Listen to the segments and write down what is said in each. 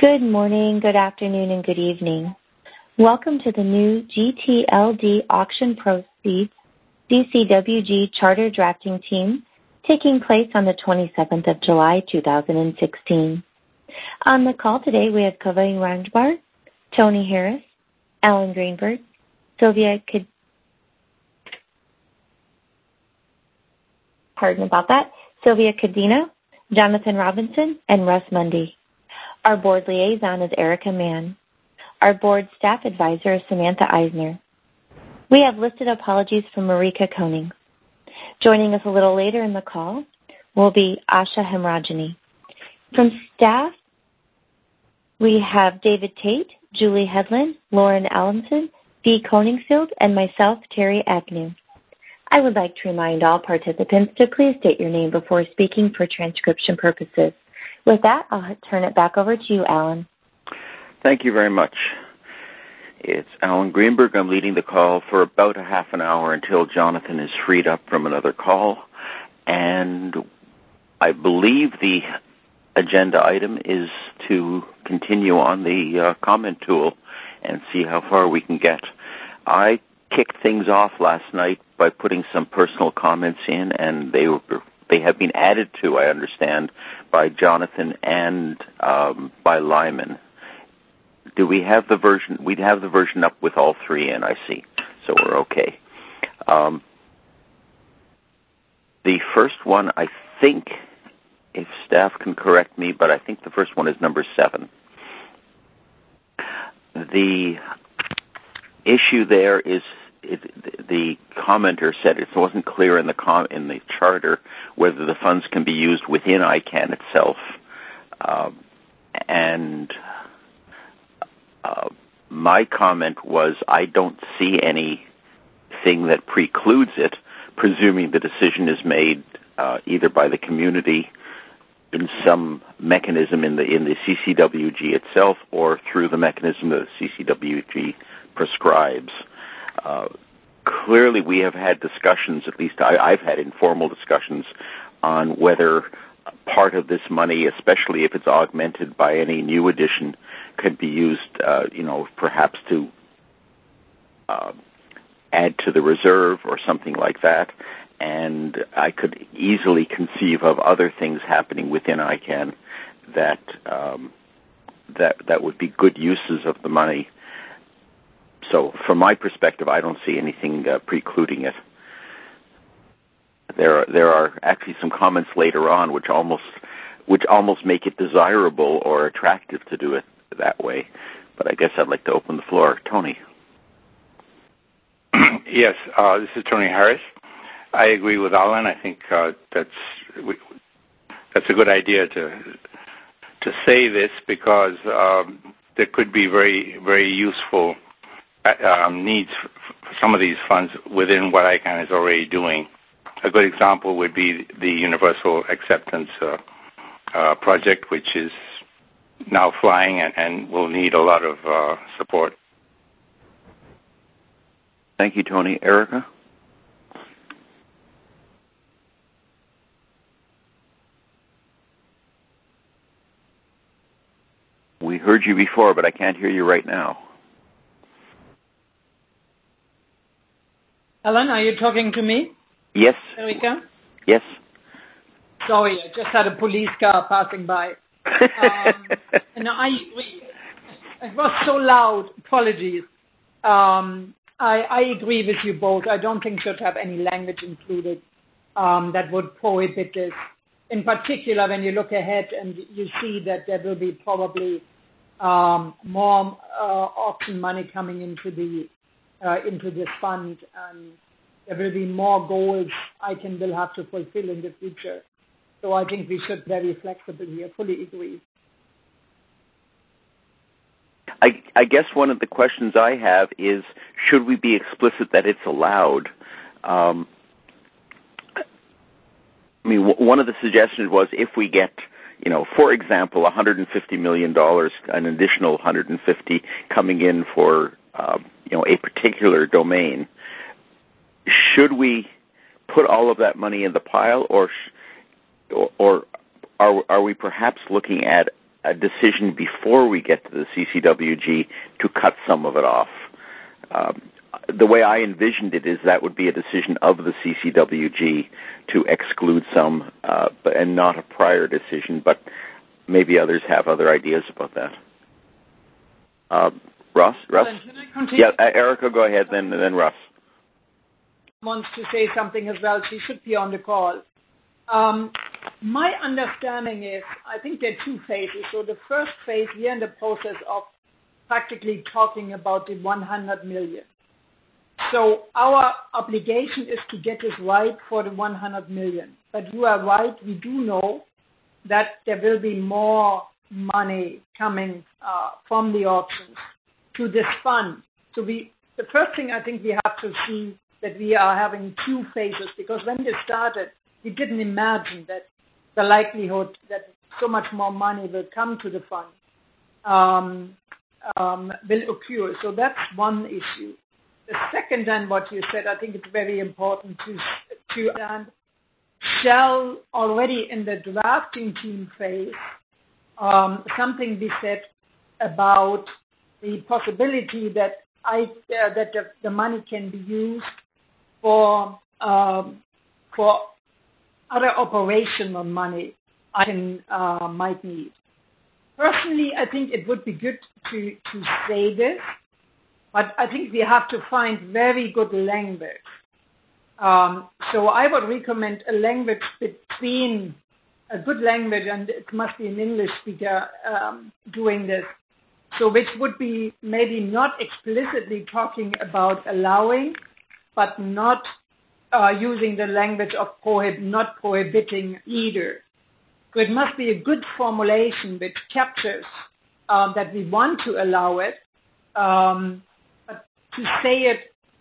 Good morning, good afternoon, and good evening. Welcome to the new GTLD auction proceeds DCWG Charter Drafting Team taking place on the 27th of July, 2016. On the call today, we have Kaveh Ranjbar, Tony Harris, Alan Greenberg, Sylvia Cadena, Jonathan Robinson, and Russ Mundy. Our board liaison is Erica Mann. Our board staff advisor is Samantha Eisner. We have listed apologies from Marika Koning. Joining us a little later in the call will be Asha Hemrajani. From staff, we have David Tate, Julie Hedlund, Lauren Allenson, Dee Koningsfield, and myself, Terry Agnew. I would like to remind all participants to please state your name before speaking for transcription purposes. With that, I'll turn it back over to you, Alan. Thank you very much. It's Alan Greenberg. I'm leading the call for about a half an hour until Jonathan is freed up from another call. And I believe the agenda item is to continue on the comment tool and see how far we can get. I kicked things off last night by putting some personal comments in, and they have been added to, I understand, by Jonathan and by Lyman. Do we have the version? We'd have the version up with all three in, I see. So we're okay. The first one, I think, if staff can correct me, but I think the first one is number 7. The issue there is the commenter said it wasn't clear in the charter whether the funds can be used within ICANN itself. My comment was I don't see anything that precludes it, presuming the decision is made either by the community in some mechanism in the CCWG itself or through the mechanism that the CCWG prescribes. Clearly, we have had discussions, at least I've had informal discussions, on whether part of this money, especially if it's augmented by any new addition, could be used, perhaps to add to the reserve or something like that. And I could easily conceive of other things happening within ICANN that would be good uses of the money. So, from my perspective, I don't see anything precluding it. There are actually some comments later on which almost make it desirable or attractive to do it that way. But I guess I'd like to open the floor. Tony. Yes, this is Tony Harris. I agree with Alan. I think that's a good idea to say this because there could be very, very useful needs for some of these funds within what ICANN is already doing. A good example would be the Universal Acceptance project, which is now flying and will need a lot of support. Thank you, Tony. Erica? We heard you before, but I can't hear you right now. Alan, are you talking to me? Yes. Erica? Yes. Sorry, I just had a police car passing by. And it was so loud. Apologies. I agree with you both. I don't think should have any language included that would prohibit this. In particular, when you look ahead and you see that there will be probably more auction money coming into this fund, and there will be more goals ICANN will have to fulfill in the future. So I think we should be very flexible here. Fully agree. I guess one of the questions I have is, should we be explicit that it's allowed? One of the suggestions was if we get, for example, $150 million, an additional $150 coming in for, a particular domain, should we put all of that money in the pile, or are we perhaps looking at a decision before we get to the CCWG to cut some of it off. The way I envisioned it is that would be a decision of the CCWG to exclude some, and not a prior decision, but maybe others have other ideas about that. Russ? Can I continue? Yeah, Erica, go ahead, then Russ. Wants to say something as well. She should be on the call. My understanding is, I think there are two phases. So the first phase, we are in the process of practically talking about the 100 million. So our obligation is to get this right for the 100 million. But you are right, we do know that there will be more money coming from the auctions to this fund. So the first thing I think we have to see that we are having two phases, because when this started, we didn't imagine that the likelihood that so much more money will come to the fund will occur. So that's one issue. The second, then, what you said, I think it's very important to understand, shall already in the drafting team phase, something be said about the possibility that the money can be used for other operational money I might need. Personally, I think it would be good to say this, but I think we have to find very good language. So I would recommend a language between a good language, and it must be an English speaker doing this. So which would be maybe not explicitly talking about allowing, but not using the language of not prohibiting either. So it must be a good formulation which captures that we want to allow it, but to say it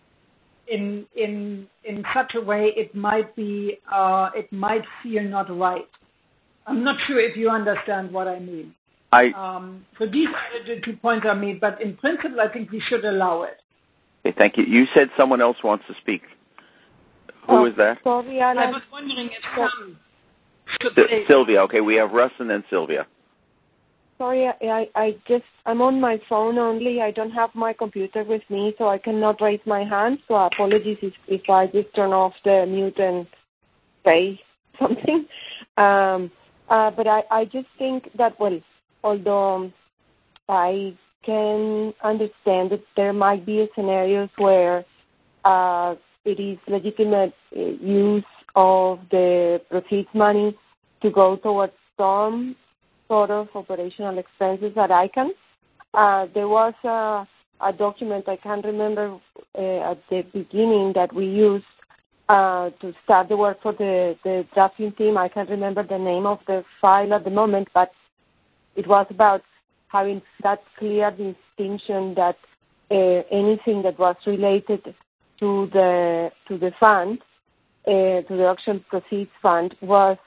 in such a way it might feel not right. I'm not sure if you understand what I mean. So these are the 2 points I made, but in principle I think we should allow it. Okay, thank you. You said someone else wants to speak. Who is that? Sorry, I was wondering if some should say. Sylvia. Okay, we have Russ and then Sylvia. Sorry, I'm on my phone only. I don't have my computer with me, so I cannot raise my hand. So apologies if I just turn off the mute and say something. But I just think that, well, although I can understand that there might be scenarios where it is legitimate use of the proceeds money to go towards some sort of operational expenses at ICANN. There was a document, I can't remember at the beginning, that we used to start the work for the drafting team. I can't remember the name of the file at the moment, but it was about having that clear distinction that anything that was related to the fund, to the auction proceeds fund, was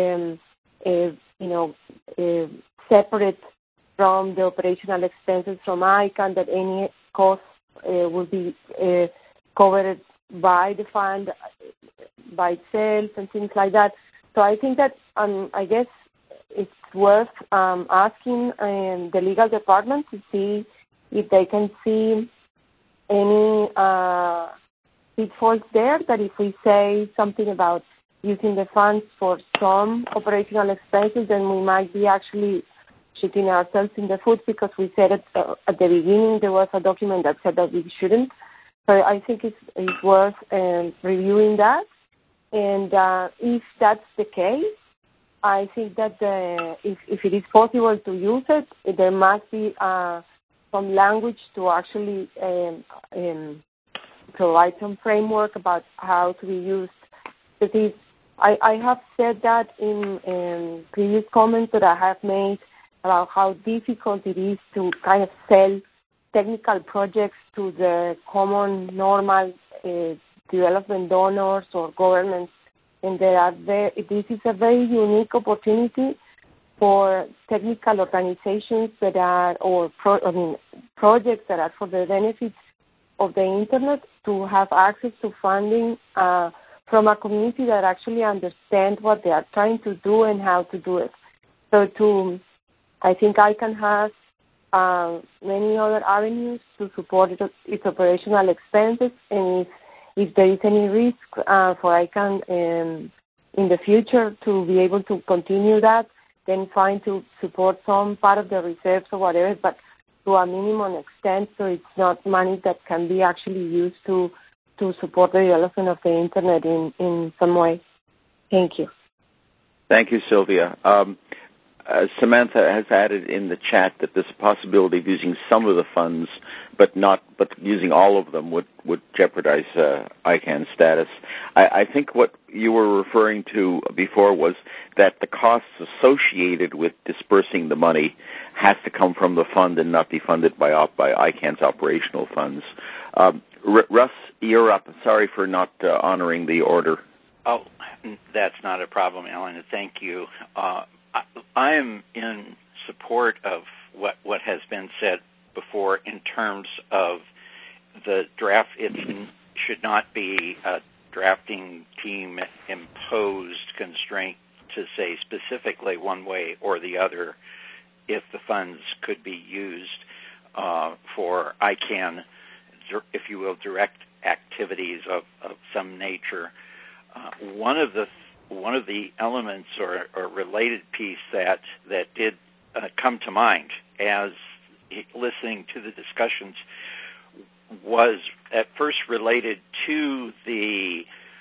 separate from the operational expenses from ICANN, that any cost will be covered by the fund by itself and things like that. So I think that I guess it's worth asking the legal department to see if they can see any pitfalls there, that if we say something about using the funds for some operational expenses, then we might be actually shooting ourselves in the foot, because we said it at the beginning. There was a document that said that we shouldn't. So I think it's worth reviewing that. And if that's the case, I think that if it is possible to use it, there must be some language to actually provide some framework about how to be used. Because I have said that in previous comments that I have made about how difficult it is to kind of sell technical projects to the common, normal development donors or governments. And this is a very unique opportunity for technical organizations that are, projects that are for the benefits of the Internet, to have access to funding from a community that actually understands what they are trying to do and how to do it. So I think ICANN has many other avenues to support its operational expenses, and if there is any risk for ICANN in the future to be able to continue that, then fine to support some part of the reserves or whatever, but to a minimum extent, so it's not money that can be actually used to support the development of the Internet in some way. Thank you. Thank you, Sylvia. Samantha has added in the chat that there's a possibility of using some of the funds, but using all of them would jeopardize ICANN's status. I think what you were referring to before was that the costs associated with dispersing the money has to come from the fund and not be funded by ICANN's operational funds. Russ, you're up. Sorry for not honoring the order. Oh, that's not a problem, Alan. Thank you. I am in support of what has been said before in terms of the draft. It should not be a drafting team imposed constraint to say specifically one way or the other if the funds could be used for ICANN, if you will, direct activities of some nature. One of the elements or related piece that did come to mind as listening to the discussions was at first related to the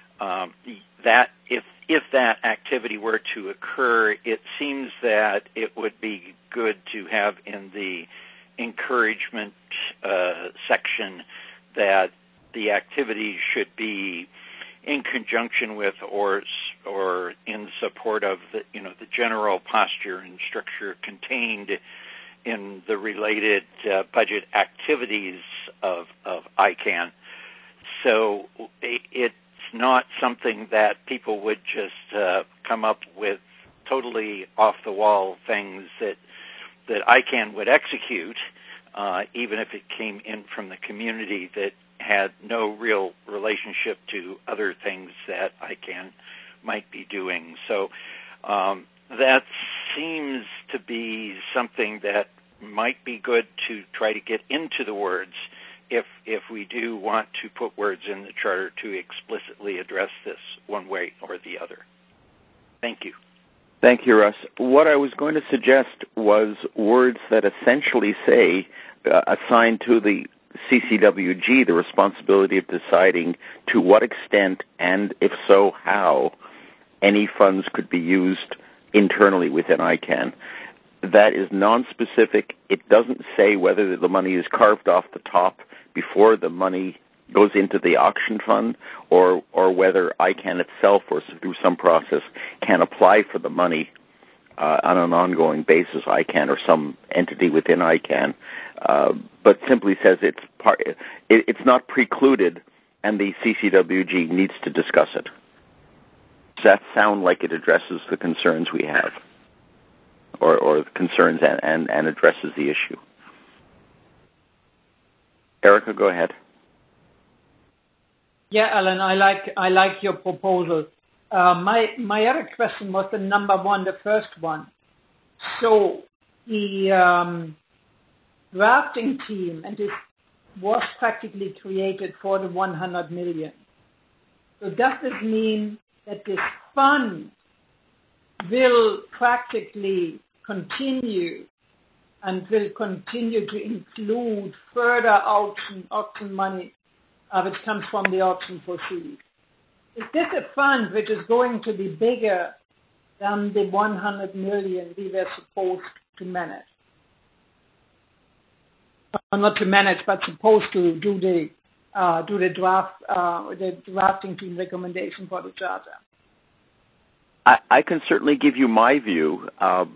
that if that activity were to occur, it seems that it would be good to have in the encouragement section that the activity should be in conjunction with or in support of the general posture and structure contained in the related budget activities of ICANN. So it's not something that people would just come up with totally off-the-wall things that ICANN would execute, even if it came in from the community that had no real relationship to other things that ICANN might be doing. So that seems to be something that might be good to try to get into the words if we do want to put words in the charter to explicitly address this one way or the other. Thank you. Thank you, Russ. What I was going to suggest was words that essentially say, assign to the CCWG the responsibility of deciding to what extent and, if so, how any funds could be used internally within ICANN. That is non-specific. It doesn't say whether the money is carved off the top before the money goes into the auction fund or whether ICANN itself or through some process can apply for the money on an ongoing basis, ICANN or some entity within ICANN, but simply says it's not precluded and the CCWG needs to discuss it. Does that sound like it addresses the concerns we have or the concerns and addresses the issue? Erica, go ahead. Yeah, Alan, I like your proposal. My other question was the number one, the first one. So the drafting team, and this was practically created for the 100 million. So does this mean that this fund will practically continue and will continue to include further auction money which comes from the auction proceeds? Is this a fund which is going to be bigger than the 100 million we were supposed to manage? Not to manage, but supposed to do the drafting team recommendation for the charter. I can certainly give you my view.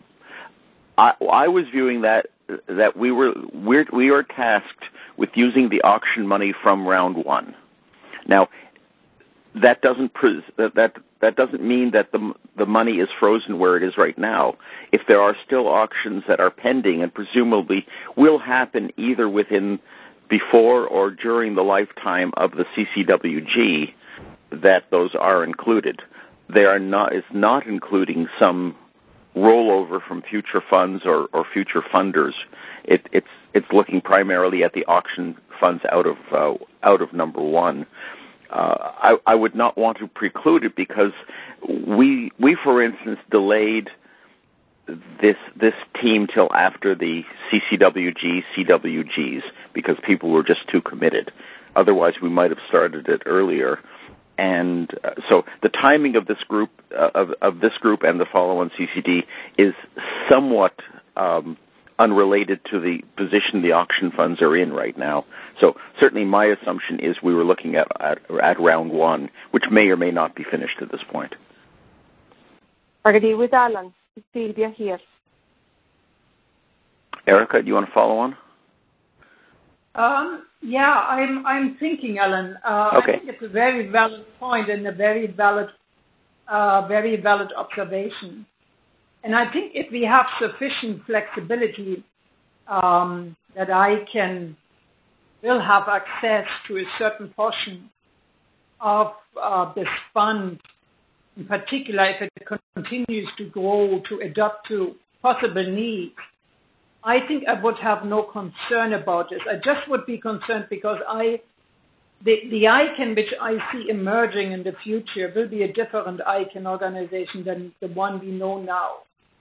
I was viewing that we are tasked with using the auction money from round one. Now, that doesn't mean that the money is frozen where it is right now. If there are still auctions that are pending and presumably will happen either before or during the lifetime of the CCWG, that those are included. It's not including some rollover from future funds or future funders. It's looking primarily at the auction funds out of number one. I would not want to preclude it because we for instance delayed this team till after the CWGs because people were just too committed. Otherwise, we might have started it earlier. And so the timing of this group of this group and the follow-on CCD is somewhat unrelated to the position the auction funds are in right now. So certainly my assumption is we were looking at round one, which may or may not be finished at this point. Agree with Alan. Sylvia here. Erica, do you want to follow on? Yeah, I'm thinking, Alan. Okay. I think it's a very valid point and a very valid observation. And I think if we have sufficient flexibility, that I will have access to a certain portion of this fund, in particular if it continues to grow, to adapt to possible needs, I think I would have no concern about this. I just would be concerned because the ICANN which I see emerging in the future will be a different ICANN organization than the one we know now,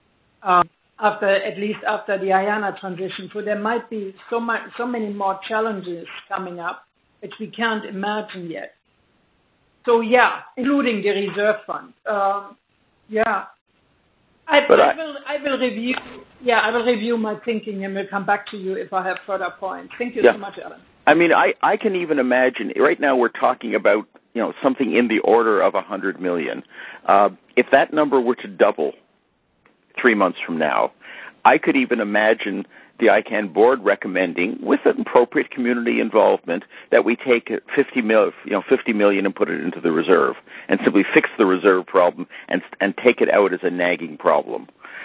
at least after the IANA transition. So there might be so many more challenges coming up which we can't imagine yet. So yeah, including the reserve fund. Yeah. I will review. Yeah, I will review my thinking and will come back to you if I have further points. Thank you so much, Alan. I mean, I can even imagine. Right now, we're talking about something in the order of $100 million. If that number were to double 3 months from now, I could even imagine the ICANN board recommending, with an appropriate community involvement, that we take $50 million and put it into the reserve and simply fix the reserve problem and take it out as a nagging problem.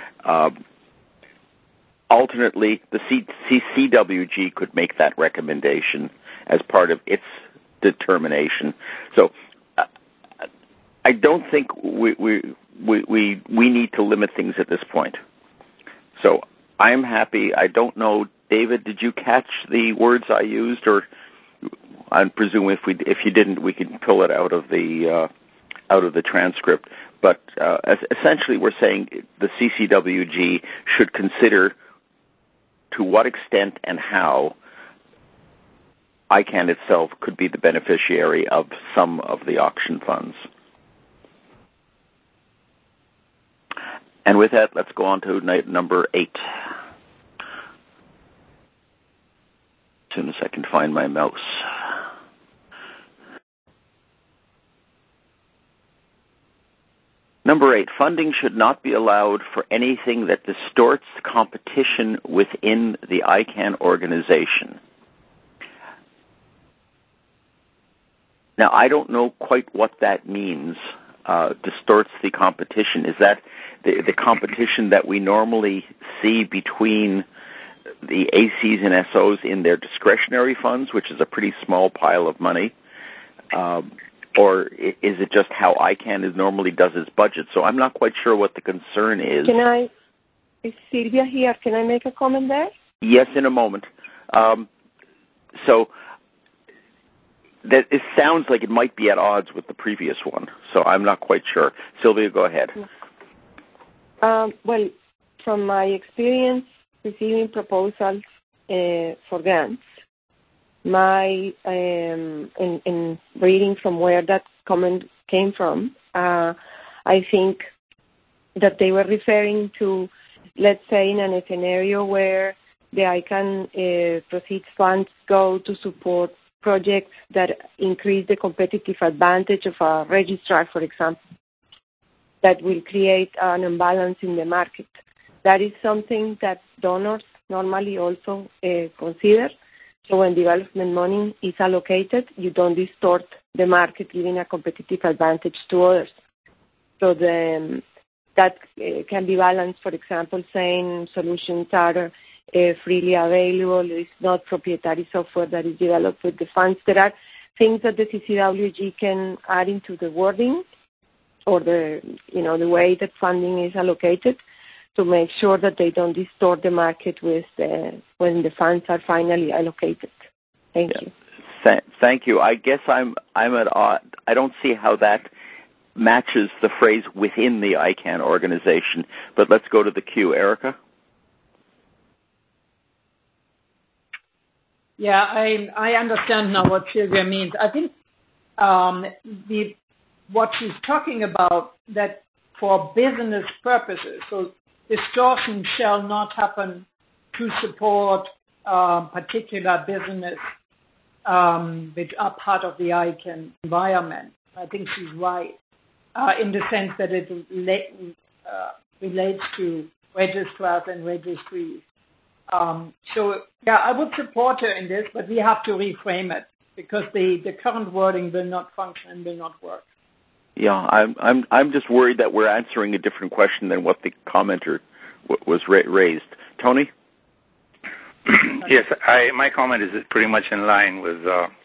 Alternately, the CCWG could make that recommendation as part of its determination. So I don't think we need to limit things at this point. So I'm happy. I don't know, David, did you catch the words I used, or I presume if you didn't, we can pull it out of the transcript. But essentially, we're saying the CCWG should consider to what extent and how ICANN itself could be the beneficiary of some of the auction funds. And with that, let's go on to number 8. As soon as I can find my mouse. Number 8, funding should not be allowed for anything that distorts competition within the ICANN organization. Now, I don't know quite what that means, distorts the competition. Is that the competition that we normally see between the ACs and SOs in their discretionary funds, which is a pretty small pile of money? Or is it just how ICANN normally does its budget? So I'm not quite sure what the concern is. Is Sylvia here? Can I make a comment there? Yes, in a moment. So that it sounds like it might be at odds with the previous one. So I'm not quite sure. Sylvia, go ahead. Well, from my experience receiving proposals for grants, in reading from where that comment came from, I think that they were referring to, let's say, in a scenario where the ICANN proceeds funds go to support projects that increase the competitive advantage of a registrar, for example, that will create an imbalance in the market. That is something that donors normally also consider. So when development money is allocated, you don't distort the market, giving a competitive advantage to others. So that can be balanced, for example, saying solutions are freely available, it's not proprietary software that is developed with the funds. There are things that the CCWG can add into the wording or the way that funding is allocated. to make sure that they don't distort the market with when the funds are finally allocated. Thank you. Thank you. I guess I'm at odds. I don't see how that matches the phrase within the ICANN organization, but let's go to the queue. Erica? Yeah, I understand now what Sylvia means. I think what she's talking about, that for business purposes, so distortion shall not happen to support particular business which are part of the ICANN environment. I think she's right in the sense that it relates to registrars and registries. So, yeah, I would support her in this, but we have to reframe it because the current wording will not function and will not work. Yeah, I'm just worried that we're answering a different question than what the commenter was raised. Tony? Yes, my comment is pretty much in line with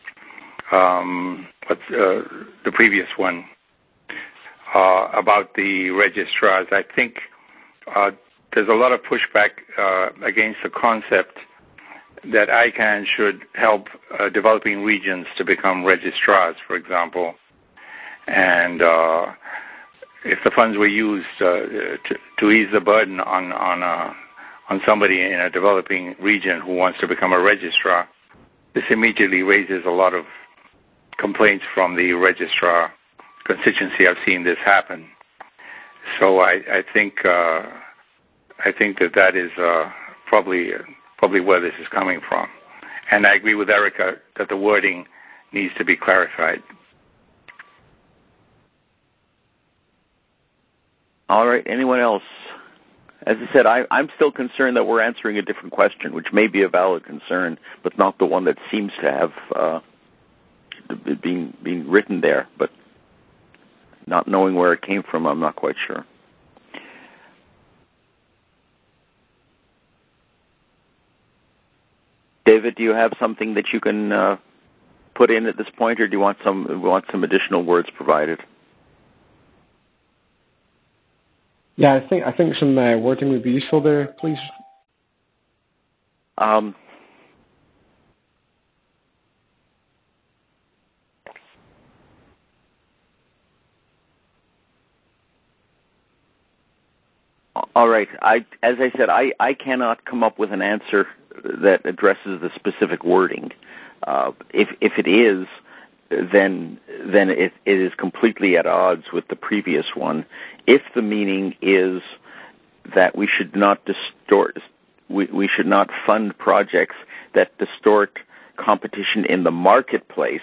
the previous one about the registrars. I think there's a lot of pushback against the concept that ICANN should help developing regions to become registrars, for example. And if the funds were used to ease the burden on somebody in a developing region who wants to become a registrar, this immediately raises a lot of complaints from the registrar constituency. I've seen this happen. So I think that is probably where this is coming from. And I agree with Erica that the wording needs to be clarified. All right. Anyone else? As I said, I'm still concerned that we're answering a different question, which may be a valid concern, but not the one that seems to have been written there. But not knowing where it came from, I'm not quite sure. David, do you have something that you can put in at this point, or do you want some additional words provided? Yeah, I think some wording would be useful there, please. All right. As I said, I cannot come up with an answer that addresses the specific wording. If it is, then it is completely at odds with the previous one. If the meaning is that we should not we should not fund projects that distort competition in the marketplace,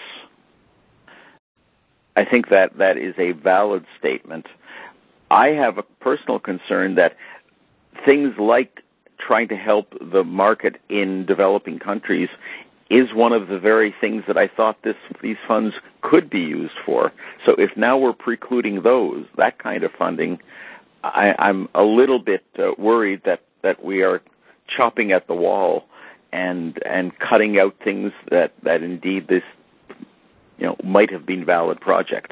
I think that is a valid statement. I have a personal concern that things like trying to help the market in developing countries is one of the very things that I thought these funds could be used for. So if now we're precluding that kind of funding, I'm a little bit worried that we are chopping at the wall and cutting out things that indeed this might have been valid projects.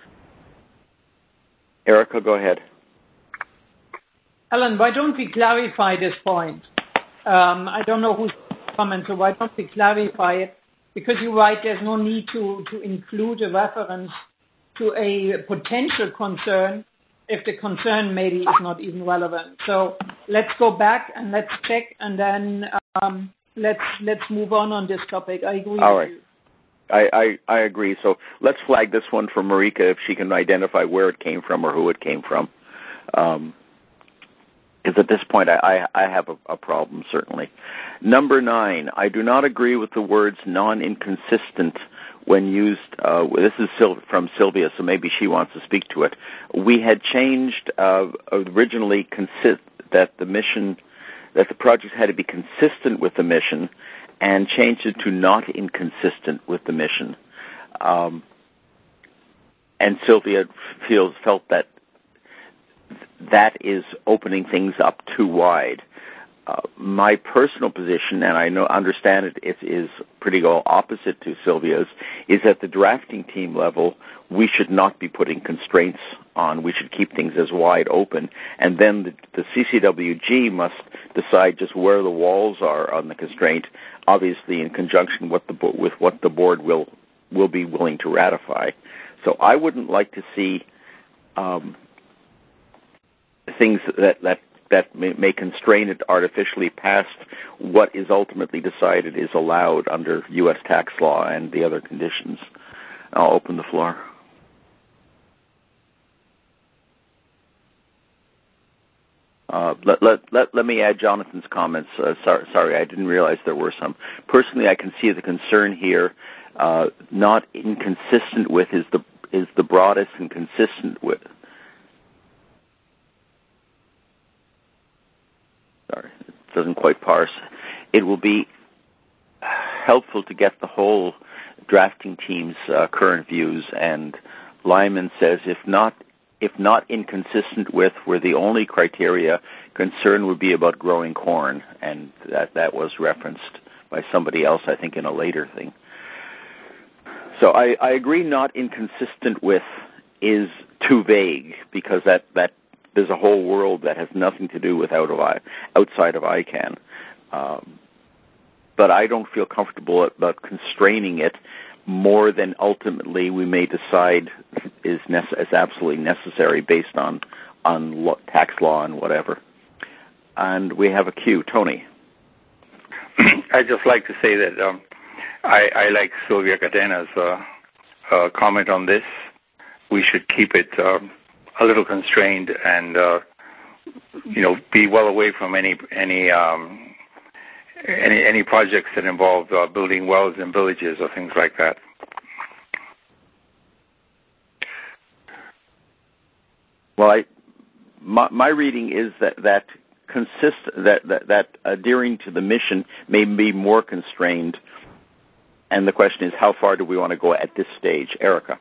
Erica, go ahead. Alan, why don't we clarify this point? I don't know who's comment, so why don't we clarify it? Because you're right, there's no need to include a reference to a potential concern if the concern maybe is not even relevant. So let's go back and let's check, and then let's move on this topic. I agree with you. I agree. So let's flag this one for Marika if she can identify where it came from or who it came from. Because at this point, I have a problem, certainly. Number 9, I do not agree with the words non-inconsistent when used. This is from Sylvia, so maybe she wants to speak to it. We had changed originally that the project had to be consistent with the mission, and changed it to not inconsistent with the mission. And Sylvia felt that is opening things up too wide. My personal position, and I understand it is pretty well opposite to Sylvia's, is at the drafting team level, we should not be putting constraints on. We should keep things as wide open, and then the CCWG must decide just where the walls are on the constraint, obviously in conjunction with what the board will be willing to ratify. So I wouldn't like to see things that may constrain it artificially past what is ultimately decided is allowed under U.S. tax law and the other conditions. I'll open the floor. Let me add Jonathan's comments. Sorry, I didn't realize there were some. Personally, I can see the concern here. Not inconsistent with is the broadest and consistent with. Sorry, it doesn't quite parse. It will be helpful to get the whole drafting team's current views, and Lyman says if not inconsistent with, where the only criteria concern would be about growing corn, and that was referenced by somebody else, I think, in a later thing. So I agree not inconsistent with is too vague, because that there's a whole world that has nothing to do with outside of ICANN. But I don't feel comfortable about constraining it more than ultimately we may decide is absolutely necessary based on tax law and whatever. And we have a queue. Tony. I'd just like to say that I like Sylvia Cadena's comment on this. We should keep it a little constrained and be well away from any projects that involve building wells in villages or things like that. Well, my reading is that adhering to the mission may be more constrained, and the question is, how far do we want to go at this stage? Erica.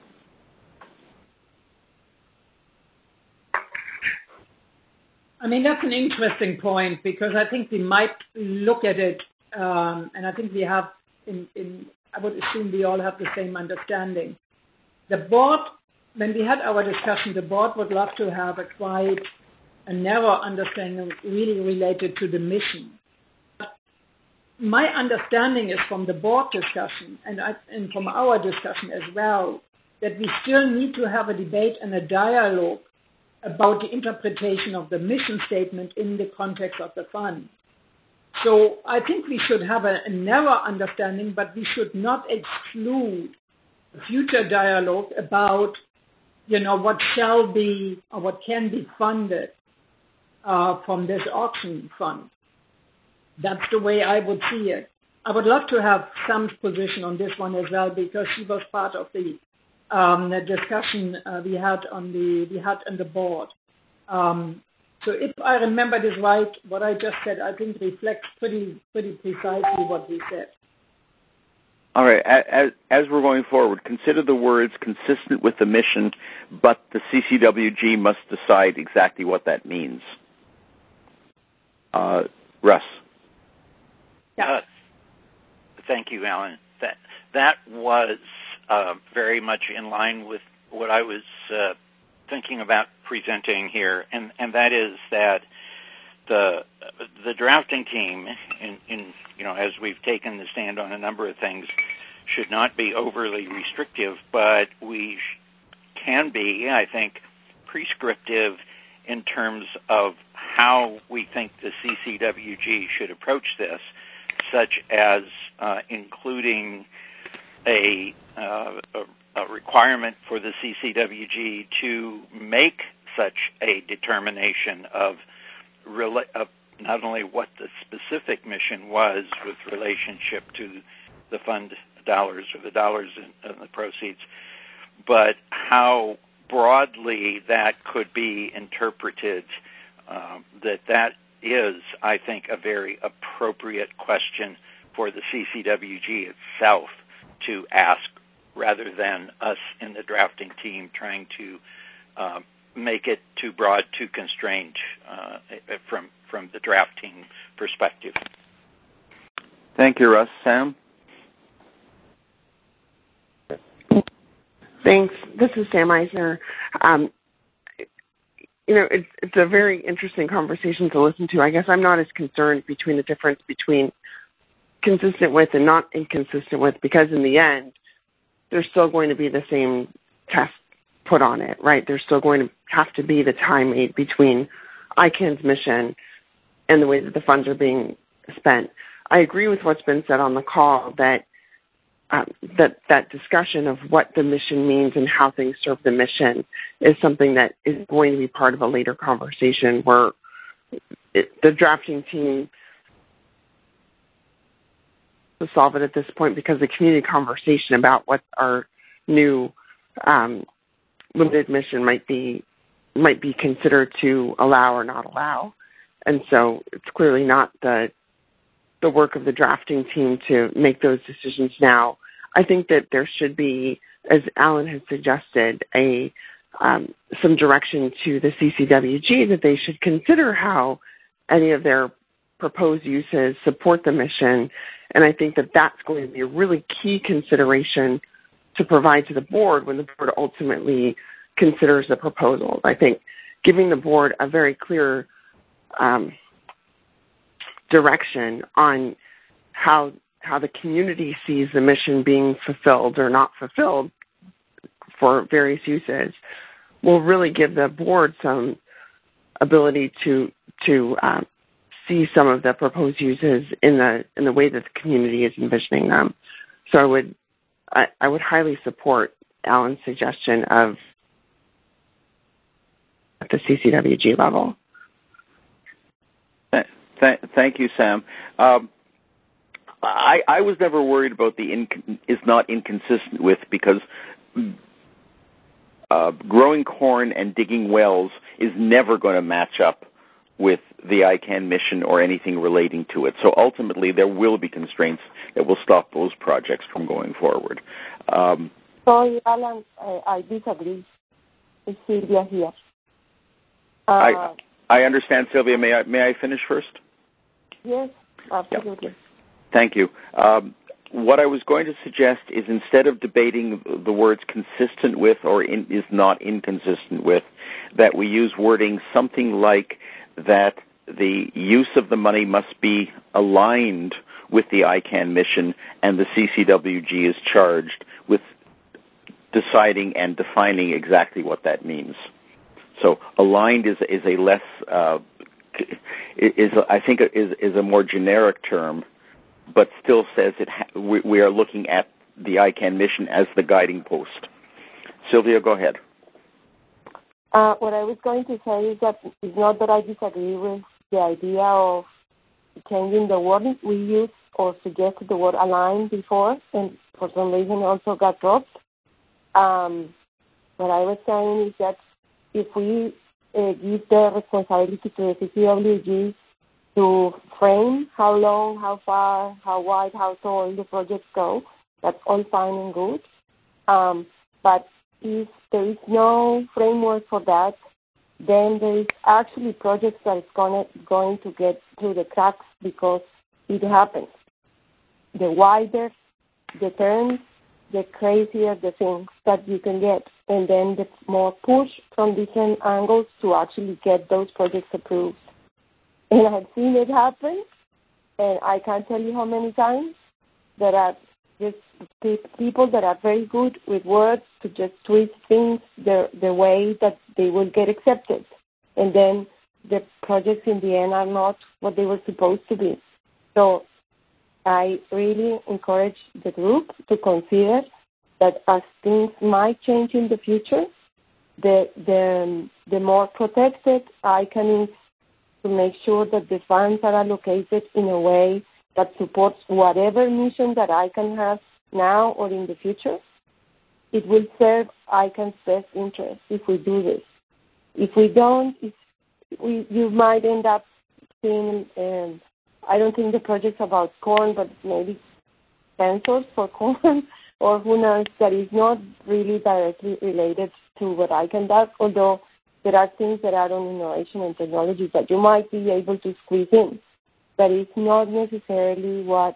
I mean, that's an interesting point, because I think we might look at it, and I think we have, I would assume we all have the same understanding. The board, when we had our discussion, the board would love to have a quite a narrow understanding really related to the mission. My understanding is from the board discussion and from our discussion as well, that we still need to have a debate and a dialogue about the interpretation of the mission statement in the context of the fund. So I think we should have a narrow understanding, but we should not exclude future dialogue about, what shall be or what can be funded from this auction fund. That's the way I would see it. I would love to have Sam's position on this one as well, because she was part of the discussion we had on the board. So if I remember this right, what I just said, I think reflects pretty precisely what we said. All right. As we're going forward, consider the words consistent with the mission, but the CCWG must decide exactly what that means. Russ. Yeah. Thank you, Alan. That was very much in line with what I was thinking about presenting here, and that is that the drafting team, as we've taken the stand on a number of things, should not be overly restrictive, but we can be, I think, prescriptive in terms of how we think the CCWG should approach this, such as including a requirement for the CCWG to make such a determination of not only what the specific mission was with relationship to the fund dollars or the dollars in the proceeds, but how broadly that could be interpreted. That is, I think, a very appropriate question for the CCWG itself to ask, rather than us in the drafting team trying to make it too broad, too constrained from the drafting perspective. Thank you, Russ. Sam? Thanks. This is Sam Eisner. It's a very interesting conversation to listen to. I guess I'm not as concerned between the difference between consistent with and not inconsistent with, because in the end, there's still going to be the same test put on it, right? There's still going to have to be the time made between ICANN's mission and the way that the funds are being spent. I agree with what's been said on the call that that discussion of what the mission means and how things serve the mission is something that is going to be part of a later conversation where the drafting team will solve it at this point, because the community conversation about what our new limited mission might be considered to allow or not allow. And so it's clearly not the work of the drafting team to make those decisions now. I think that there should be, as Alan has suggested, some direction to the CCWG that they should consider how any of their proposed uses support the mission. And I think that that's going to be a really key consideration to provide to the board when the board ultimately considers the proposals. I think giving the board a very clear direction on how the community sees the mission being fulfilled or not fulfilled for various uses will really give the board some ability to see some of the proposed uses in the way that the community is envisioning them. So I would highly support Alan's suggestion of at the CCWG level. Thank you, Sam. I was never worried about is not inconsistent with, because growing corn and digging wells is never going to match up with the ICANN mission or anything relating to it. So ultimately, there will be constraints that will stop those projects from going forward. Sorry, Alan, I disagree. It's Sylvia here. I understand, Sylvia. May I finish first? Yes, absolutely. Yeah. Thank you. What I was going to suggest is, instead of debating the words consistent with or is not inconsistent with, that we use wording something like that the use of the money must be aligned with the ICANN mission, and the CCWG is charged with deciding and defining exactly what that means. So aligned is a less I think is a more generic term, but still says we are looking at the ICANN mission as the guiding post. Sylvia, go ahead. What I was going to say is that it's not that I disagree with the idea of changing the word. We used or suggested the word align before, and for some reason also got dropped. What I was saying is that if we give the responsibility to the CCWG to frame how long, how far, how wide, how tall the projects go, that's all fine and good. But if there is no framework for that, then there is actually projects that is going to get through the cracks, because it happens. The wider the terms, the crazier the things that you can get, and then the more push from different angles to actually get those projects approved. And I've seen it happen, and I can't tell you how many times. There are just people that are very good with words to just twist things the way that they will get accepted. And then the projects in the end are not what they were supposed to be. So I really encourage the group to consider that as things might change in the future, the more protected ICANN is, to make sure that the funds are allocated in a way that supports whatever mission that ICANN has now or in the future. It will serve ICANN's best interest if we do this. If we don't, you might end up seeing, I don't think the project's about corn, but maybe sensors for corn, or who knows, that is not really directly related to what ICANN does, although there are things that are on innovation and technology that you might be able to squeeze in, but it's not necessarily what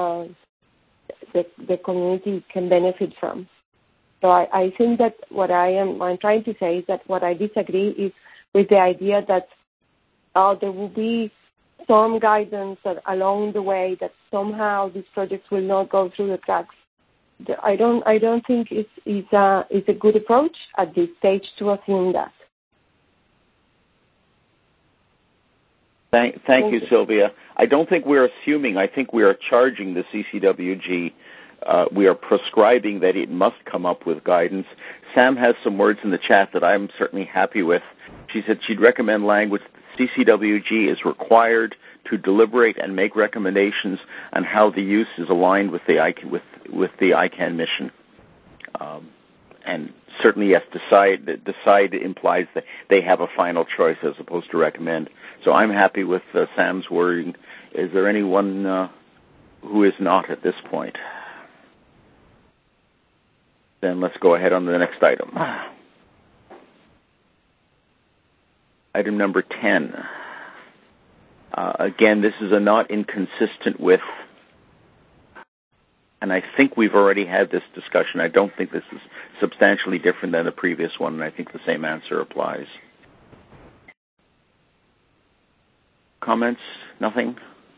the community can benefit from. So I think that what I'm trying to say is that what I disagree is with the idea that there will be some guidance that along the way that somehow these projects will not go through the cracks. I don't think it's a good approach at this stage to assume that. Thank you, Sylvia. I don't think we're assuming. I think we are charging the CCWG. We are prescribing that it must come up with guidance. Sam has some words in the chat that I'm certainly happy with. She said she'd recommend language. CCWG is required to deliberate and make recommendations on how the use is aligned with the ICANN mission. And certainly, yes, decide implies that they have a final choice as opposed to recommend. So I'm happy with Sam's wording. Is there anyone who is not at this point? Then let's go ahead on to the next item. Item number 10. Again, this is a not inconsistent with, and I think we've already had this discussion. I don't think this is substantially different than the previous one, and I think the same answer applies. Comments? Nothing?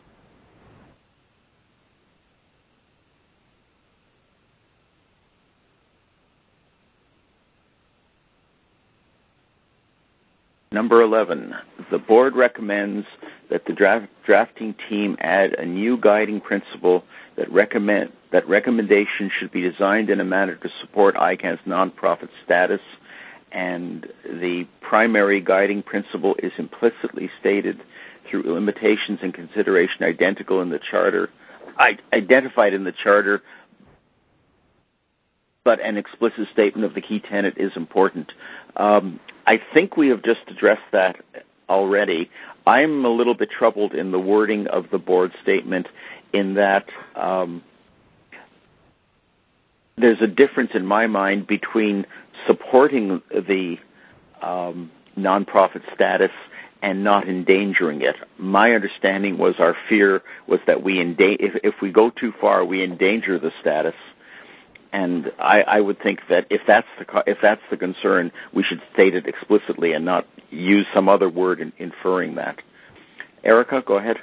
Number 11, the board recommends that the drafting team add a new guiding principle that recommendations should be designed in a manner to support ICANN's nonprofit status, and the primary guiding principle is implicitly stated through limitations and consideration identical in the charter, identified in the charter, but an explicit statement of the key tenet is important. I think we have just addressed that already. I'm a little bit troubled in the wording of the board statement in that there's a difference in my mind between supporting the nonprofit status and not endangering it. My understanding was our fear was that if we go too far, we endanger the status. And I would think that if that's the concern, we should state it explicitly and not use some other word inferring that. Erica, go ahead.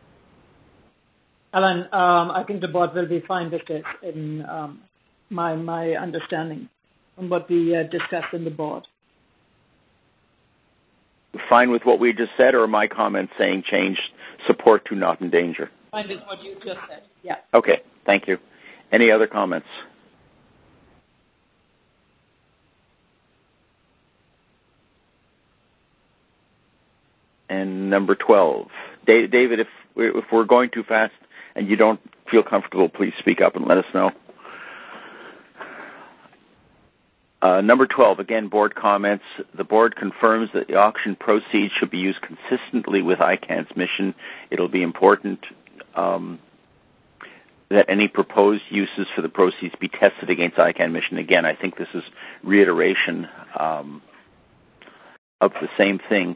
Alan, I think the board will be fine with this in my understanding from what we discussed in the board. Fine with what we just said, or my comment saying change support to not endanger? Fine with what you just said, yeah. Okay, thank you. Any other comments? And number 12. David, if we're going too fast and you don't feel comfortable, please speak up and let us know. Number 12, again, board comments. The board confirms that the auction proceeds should be used consistently with ICANN's mission. It'll be important that any proposed uses for the proceeds be tested against ICANN mission. Again, I think this is reiteration of the same thing.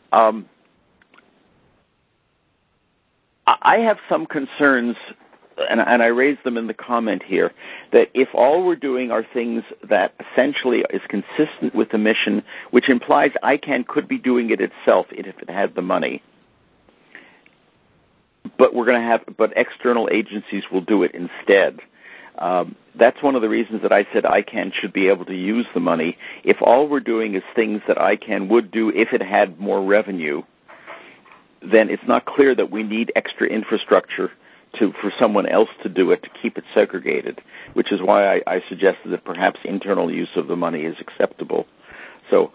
I have some concerns, and I raised them in the comment here, that if all we're doing are things that essentially is consistent with the mission, which implies ICANN could be doing it itself if it had the money, but but external agencies will do it instead. That's one of the reasons that I said ICANN should be able to use the money. If all we're doing is things that ICANN would do if it had more revenue, then it's not clear that we need extra infrastructure for someone else to do it, to keep it segregated, which is why I suggested that perhaps internal use of the money is acceptable. So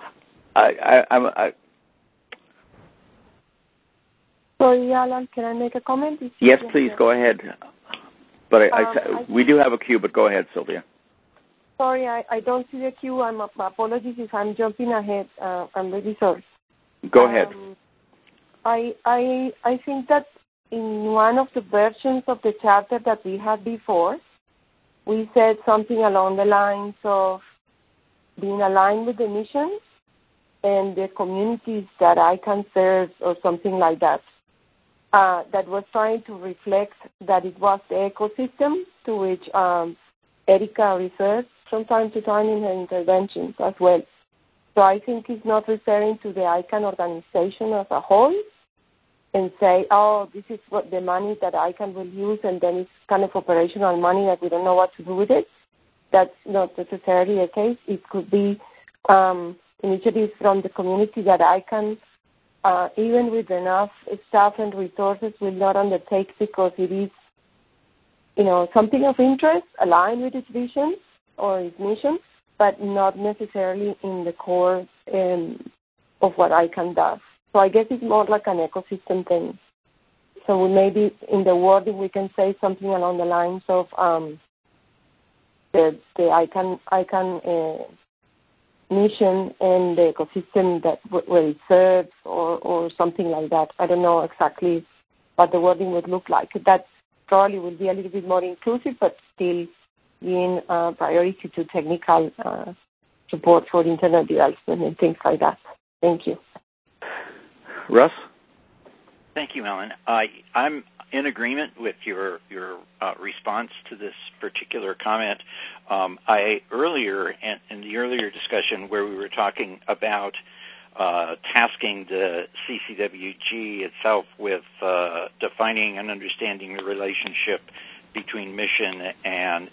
Sorry, Alan, can I make a comment? Yes, please, go ahead. But we do have a queue, but go ahead, Sylvia. Sorry, I don't see the queue. Apologies if I'm jumping ahead. I'm really sorry. Go ahead. I think that in one of the versions of the charter that we had before, we said something along the lines of being aligned with the mission and the communities that ICANN serves or something like that, that was trying to reflect that it was the ecosystem to which Erica refers from time to time in her interventions as well. So I think it's not referring to the ICANN organization as a whole and say, oh, this is what the money that ICANN will use, and then it's kind of operational money that we don't know what to do with it. That's not necessarily the case. It could be initiatives from the community that ICANN, even with enough staff and resources, will not undertake because it is, something of interest, aligned with its vision or its mission, but not necessarily in the core of what ICANN does. So I guess it's more like an ecosystem thing. So maybe in the wording we can say something along the lines of the ICANN mission and the ecosystem that where it serves, or something like that. I don't know exactly what the wording would look like. That probably will be a little bit more inclusive, but still being priority to technical support for internet development and things like that. Thank you. Russ? Thank you, Ellen. I'm in agreement with your response to this particular comment. Earlier in the earlier discussion where we were talking about tasking the CCWG itself with defining and understanding the relationship between mission and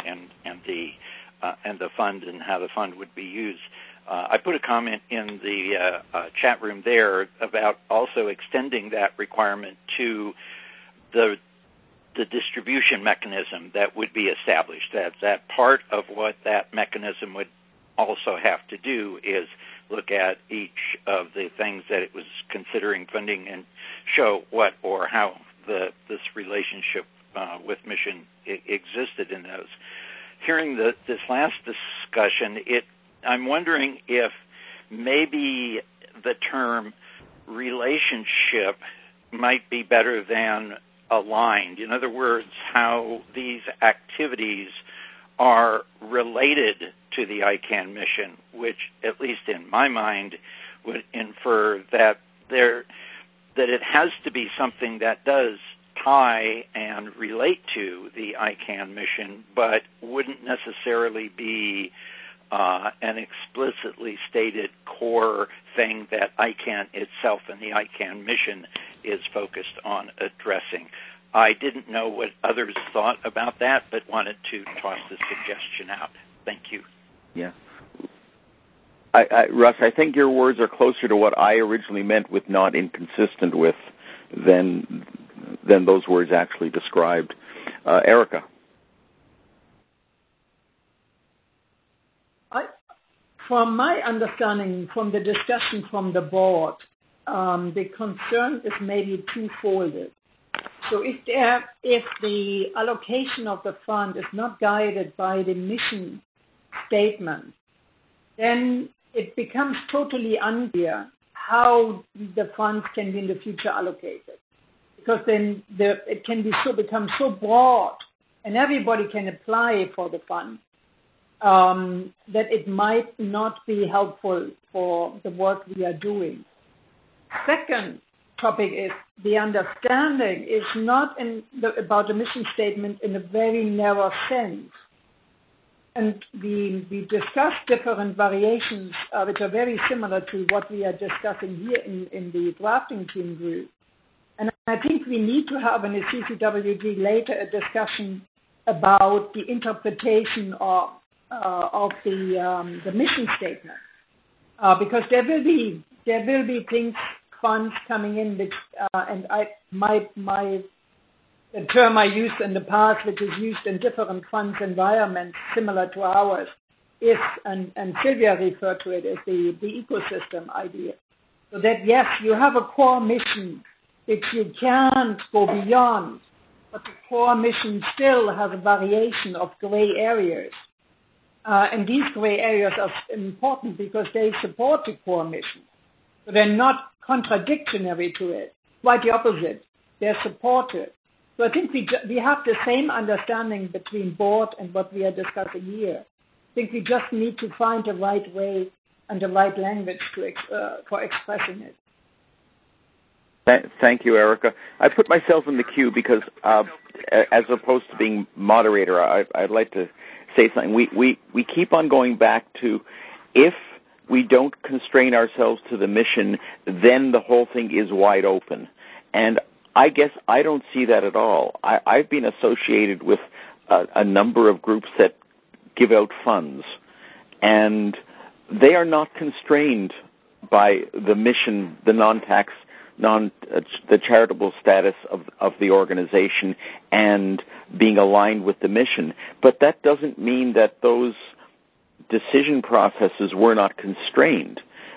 the fund and how the fund would be used. I put a comment in the chat room there about also extending that requirement to the distribution mechanism that would be established. That part of what that mechanism would also have to do is look at each of the things that it was considering funding and show what or how this relationship with mission existed in those. Hearing this last discussion, I'm wondering if maybe the term relationship might be better than aligned. In other words, how these activities are related to the ICANN mission, which, at least in my mind, would infer that it has to be something that does tie and relate to the ICANN mission, but wouldn't necessarily be an explicitly stated core thing that ICANN itself and the ICANN mission is focused on addressing. I didn't know what others thought about that, but wanted to toss the suggestion out. Thank you. Yeah. Russ, I think your words are closer to what I originally meant with not inconsistent with than those words actually described. Erica. From my understanding, from the discussion from the board, the concern is maybe twofolded. So if the allocation of the fund is not guided by the mission statement, then it becomes totally unclear how the funds can be in the future allocated. Because then it can become so broad and everybody can apply for the fund that it might not be helpful for the work we are doing. Second topic is the understanding is not about the mission statement in a very narrow sense. And we discussed different variations which are very similar to what we are discussing here in the drafting team group. And I think we need to have in the CCWG later a discussion about the interpretation of the mission statement, because there will be things, funds coming in which and the term I used in the past, which is used in different funds environments similar to ours, is and Sylvia referred to it as the ecosystem idea. So that yes, you have a core mission which you can't go beyond, but the core mission still has a variation of gray areas. And these gray areas are important because they support the core mission. So they're not contradictory to it. Quite the opposite. They're supportive. So I think we have the same understanding between board and what we are discussing here. I think we just need to find the right way and the right language for expressing it. Thank you, Erica. I put myself in the queue because, as opposed to being moderator, I'd like to say something. We keep on going back to, if we don't constrain ourselves to the mission, then the whole thing is wide open. And I guess I don't see that at all. I've been associated with a number of groups that give out funds, and they are not constrained by the mission, the the charitable status of the organization and being aligned with the mission. But that doesn't mean that those decision processes were not constrained.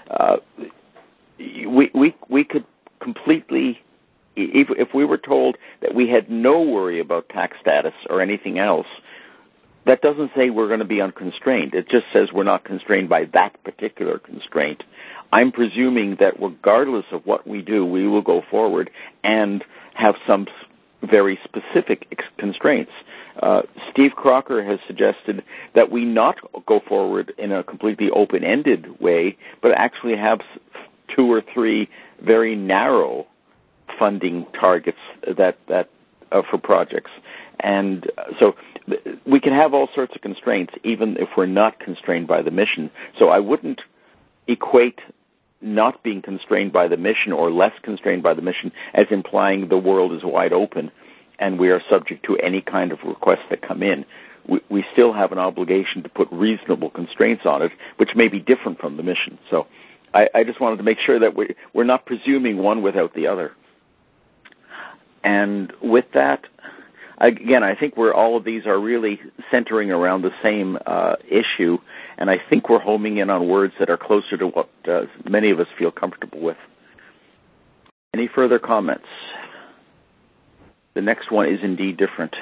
We could completely, if we were told that we had no worry about tax status or anything else, that doesn't say we're going to be unconstrained. It just says we're not constrained by that particular constraint. I'm presuming that regardless of what we do, we will go forward and have some very specific constraints. Steve Crocker has suggested that we not go forward in a completely open-ended way, but actually have 2 or 3 very narrow funding targets that for projects. And so we can have all sorts of constraints even if we're not constrained by the mission. So I wouldn't equate not being constrained by the mission or less constrained by the mission as implying the world is wide open and we are subject to any kind of requests that come in. We still have an obligation to put reasonable constraints on it, which may be different from the mission. So I just wanted to make sure that we're not presuming one without the other. And with that, again, I think all of these are really centering around the same issue, and I think we're homing in on words that are closer to what many of us feel comfortable with. Any further comments? The next one is indeed different.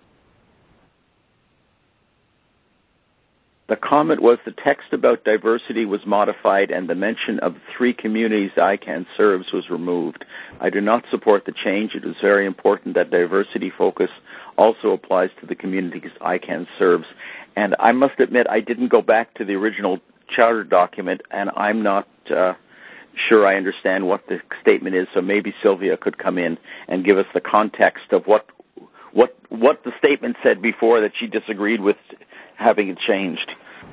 The comment was the text about diversity was modified and the mention of 3 communities ICANN serves was removed. I do not support the change. It is very important that diversity focus also applies to the communities ICANN serves. And I must admit, I didn't go back to the original charter document, and I'm not sure I understand what the statement is, so maybe Sylvia could come in and give us the context of what the statement said before that she disagreed with having it changed.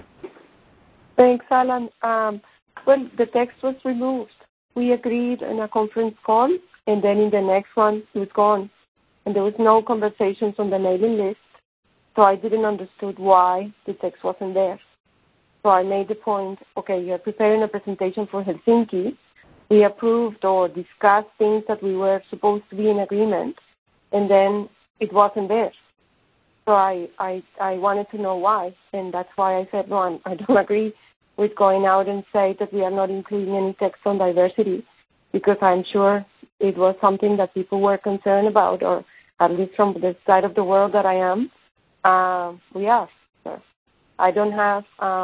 Thanks, Alan. Well, the text was removed. We agreed in a conference call, and then in the next one, it was gone. And there was no conversations on the mailing list, so I didn't understood why the text wasn't there. So I made the point, okay, you're preparing a presentation for Helsinki. We approved or discussed things that we were supposed to be in agreement, and then it wasn't there. So I wanted to know why, and that's why I said, no, I don't agree with going out and say that we are not including any text on diversity, because I'm sure it was something that people were concerned about, or at least from the side of the world that I am, we are. So I don't have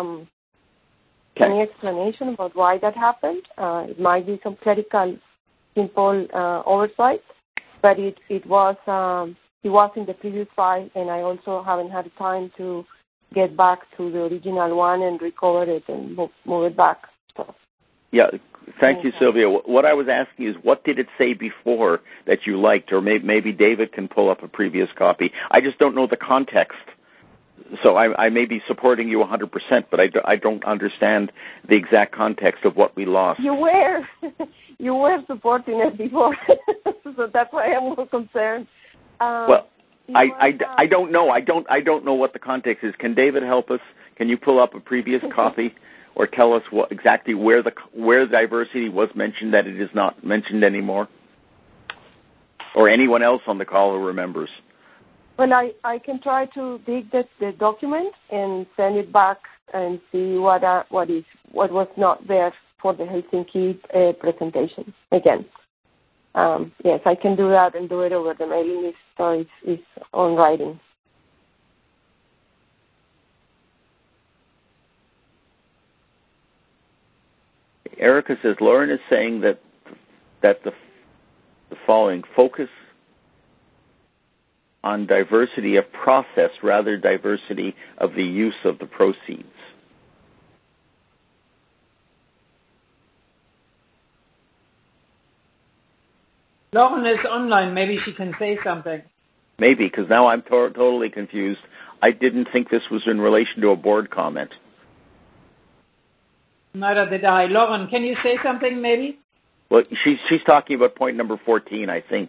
any explanation about why that happened. It might be some clerical, simple oversight, but it was in the previous file, and I also haven't had time to get back to the original one and recover it and move it back. So. Yeah, thank you, Sylvia. What I was asking is, what did it say before that you liked, or maybe David can pull up a previous copy. I just don't know the context. So I may be supporting you 100%, but I don't understand the exact context of what we lost. You were supporting it before, so that's why I'm more concerned. Well, I don't know. I don't know what the context is. Can David help us? Can you pull up a previous copy, or tell us exactly where diversity was mentioned that it is not mentioned anymore, or anyone else on the call who remembers? Well, I can try to dig the document and send it back and see what was not there for the Helsinki presentation again. Yes, I can do that and do it over the mailing list, so it's on writing. Erica says Lauren is saying that the following: focus on diversity of process rather diversity of the use of the proceeds. Lauren is online. Maybe she can say something. Maybe, because now I'm totally confused. I didn't think this was in relation to a board comment. Neither did I. Lauren, can you say something maybe? Well, she's talking about point number 14, I think.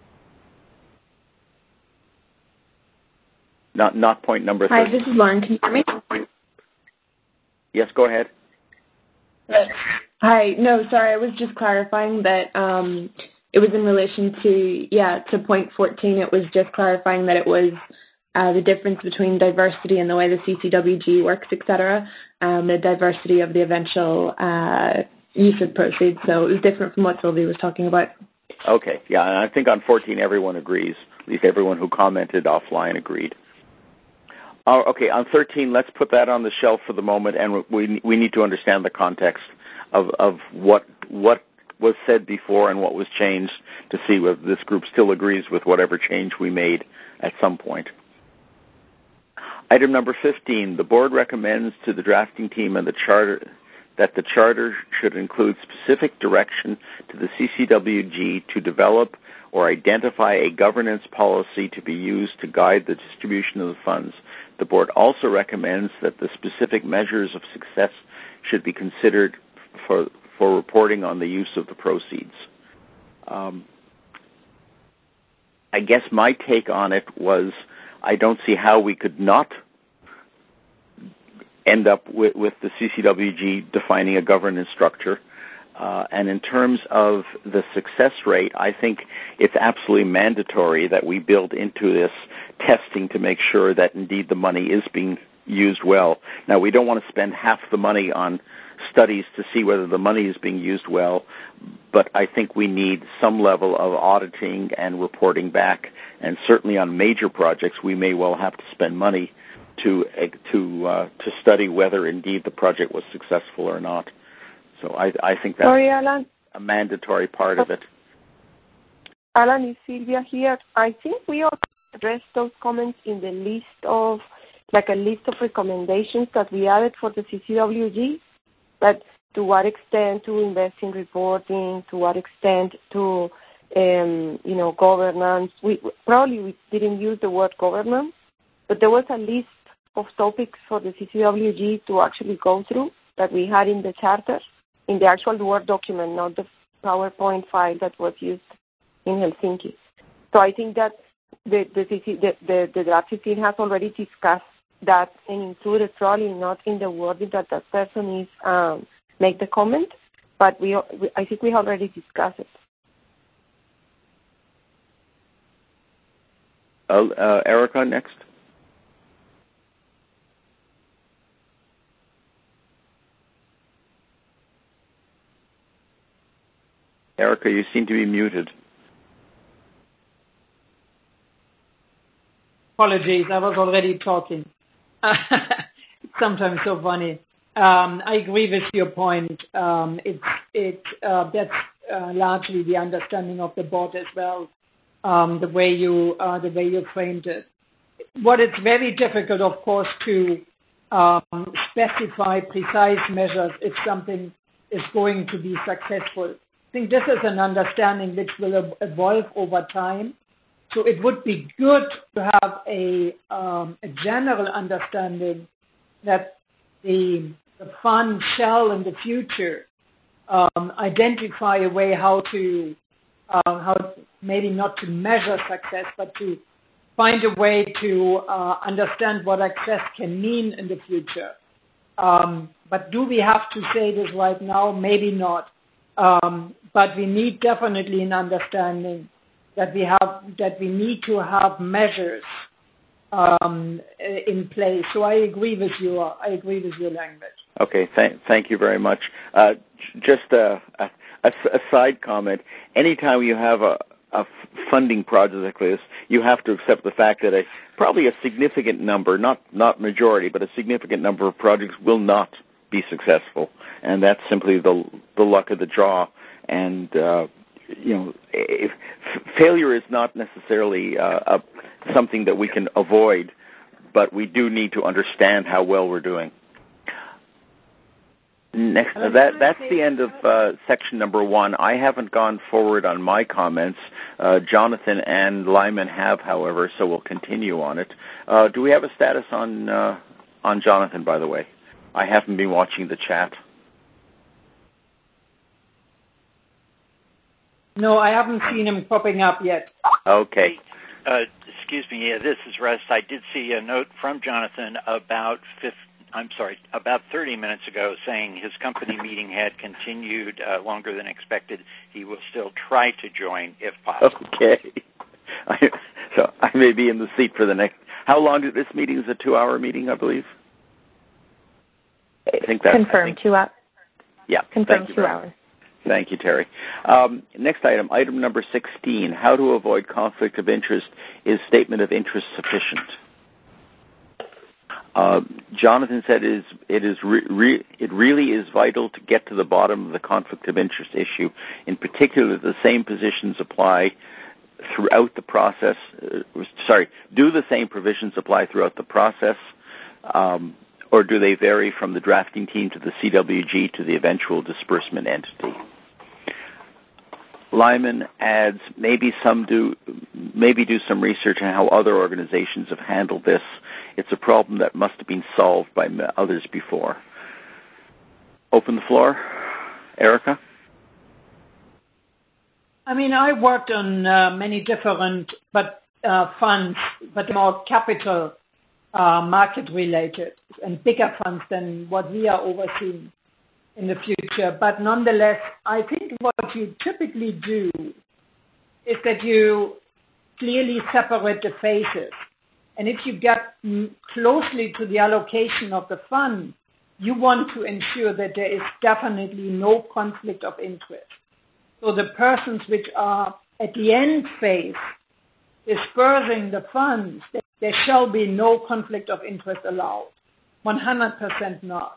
Not point number 13. Hi, this is Lauren. Can you hear me? Yes, go ahead. Hi. No, sorry. I was just clarifying that it was in relation to point 14. It was just clarifying that it was the difference between diversity and the way the CCWG works, etc., the diversity of the eventual use of proceeds. So it was different from what Sylvie was talking about. Okay. Yeah, and I think on 14 everyone agrees. At least everyone who commented offline agreed. Okay, on 13, let's put that on the shelf for the moment, and we need to understand the context of what was said before and what was changed to see whether this group still agrees with whatever change we made at some point. Item number 15, the board recommends to the drafting team and the charter that the charter should include specific direction to the CCWG to develop or identify a governance policy to be used to guide the distribution of the funds. The board also recommends that the specific measures of success should be considered for reporting on the use of the proceeds. I guess my take on it was I don't see how we could not end up with the CCWG defining a governance structure. And in terms of the success rate, I think it's absolutely mandatory that we build into this testing to make sure that indeed the money is being used well. Now, we don't want to spend half the money on studies to see whether the money is being used well, but I think we need some level of auditing and reporting back. And certainly on major projects, we may well have to spend money to study whether indeed the project was successful or not. So I think that's a mandatory part of it. Alan, is Sylvia here? I think we all addressed those comments in the list of, like a list of recommendations that we added for the CCWG, but to what extent to invest in reporting, to what extent to, governance. We didn't use the word governance, but there was a list of topics for the CCWG to actually go through that we had in the charter, in the actual Word document, not the PowerPoint file that was used in Helsinki. So I think that the draft 15 has already discussed that and included, probably not in the wording that person is make the comment, but I think we already discussed it. Erica, next. Erica, you seem to be muted. Apologies, I was already talking. It's sometimes so funny. I agree with your point. That's largely the understanding of the board as well. The way you framed it. What it's very difficult, of course, to specify precise measures if something is going to be successful. I think this is an understanding which will evolve over time. So it would be good to have a general understanding that the fund shall in the future identify a way how maybe not to measure success, but to find a way to understand what success can mean in the future. But do we have to say this right now? Maybe not. But we need definitely an understanding that we need to have measures in place. So I agree with your language. Okay, thank you very much. Just a side comment. Anytime you have a funding project like this, you have to accept the fact that probably a significant number, not majority, but a significant number of projects will not be successful, and that's simply the luck of the draw. And failure is not necessarily something that we can avoid, but we do need to understand how well we're doing. That's the end of section number 1. I haven't gone forward on my comments. Jonathan and Lyman have, however, so we'll continue on it. Do we have a status on Jonathan, by the way? I haven't been watching the chat. No, I haven't seen him popping up yet. Okay. Excuse me. Yeah, this is Russ. I did see a note from Jonathan about 30 minutes ago saying his company meeting had continued longer than expected. He will still try to join if possible. Okay. So I may be in the seat for the next... How long did this meeting? Is a 2-hour meeting, I believe? I think that's... Confirmed 2 hours. Yeah. Confirmed 2 hours. Thank you, Terry. Next item number 16. How to avoid conflict of interest. Is statement of interest sufficient? Jonathan said it really is vital to get to the bottom of the conflict of interest issue. In particular, the same positions apply throughout the process. Do the same provisions apply throughout the process, or do they vary from the drafting team to the CWG to the eventual disbursement entity? Lyman adds, maybe do some research on how other organizations have handled this. It's a problem that must have been solved by others before. Open the floor. Erica? I mean, I worked on many different funds, but more capital market related and bigger funds than what we are overseeing in the future. But nonetheless, I think what you typically do is that you clearly separate the phases. And if you get closely to the allocation of the fund, you want to ensure that there is definitely no conflict of interest. So the persons which are at the end phase dispersing the funds, there shall be no conflict of interest allowed. 100% not.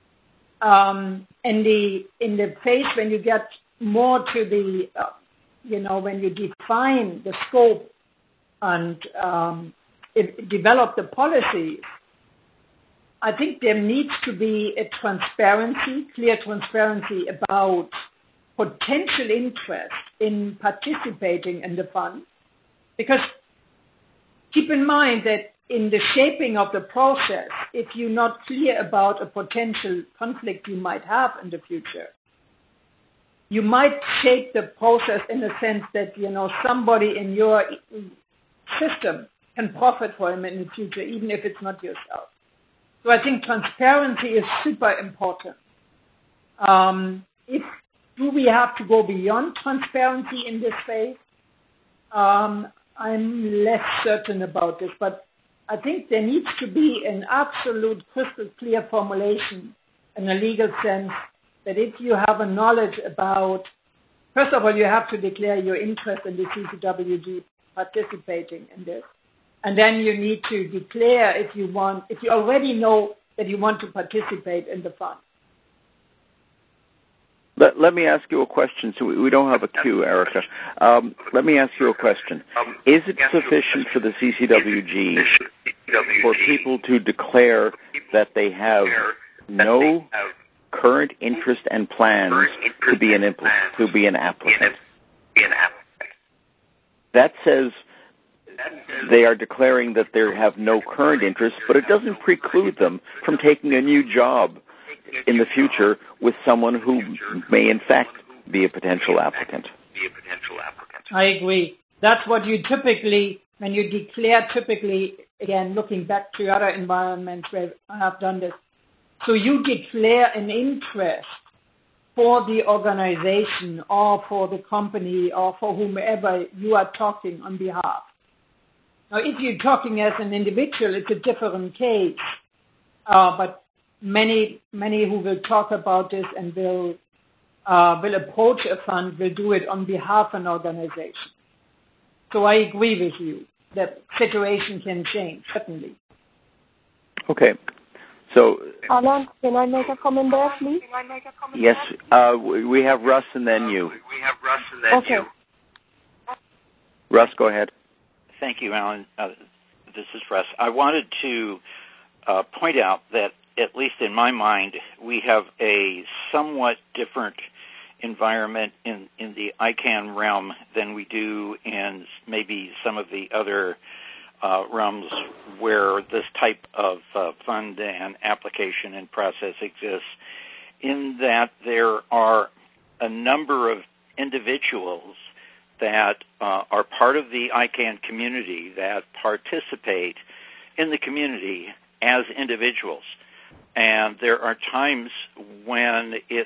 In the phase when you get more to the, when you define the scope and develop the policies, I think there needs to be a clear transparency about potential interest in participating in the fund. Because keep in mind that in the shaping of the process, if you're not clear about a potential conflict you might have in the future, you might shape the process in the sense that, somebody in your system can profit from it in the future, even if it's not yourself. So I think transparency is super important. Do we have to go beyond transparency in this phase? I'm less certain about this, but I think there needs to be an absolute crystal clear formulation in a legal sense that if you have a knowledge about, first of all, you have to declare your interest in the CCWG participating in this. And then you need to declare if you already know that you want to participate in the fund. Let me ask you a question. So we don't have a queue, Erica. Let me ask you a question. Is it sufficient for the CCWG for people to declare that they have no current interest and plans to be an applicant? That says they are declaring that they have no current interest, but it doesn't preclude them from taking a new job in the future with someone who may in fact be a potential applicant. I agree. That's what you typically, when you declare, again, looking back to other environments where I have done this, so you declare an interest for the organization or for the company or for whomever you are talking on behalf. Now, if you're talking as an individual, it's a different case. But many who will talk about this and will approach a fund will do it on behalf of an organization. So I agree with you that situation can change, certainly. Okay. So, Alan, can I make a comment there, please? Yes. We have Russ and then you. Okay. Russ, go ahead. Thank you, Alan. This is Russ. I wanted to point out that at least in my mind, we have a somewhat different environment in the ICANN realm than we do in maybe some of the other realms where this type of fund and application and process exists, in that there are a number of individuals that are part of the ICANN community that participate in the community as individuals. And there are times when it's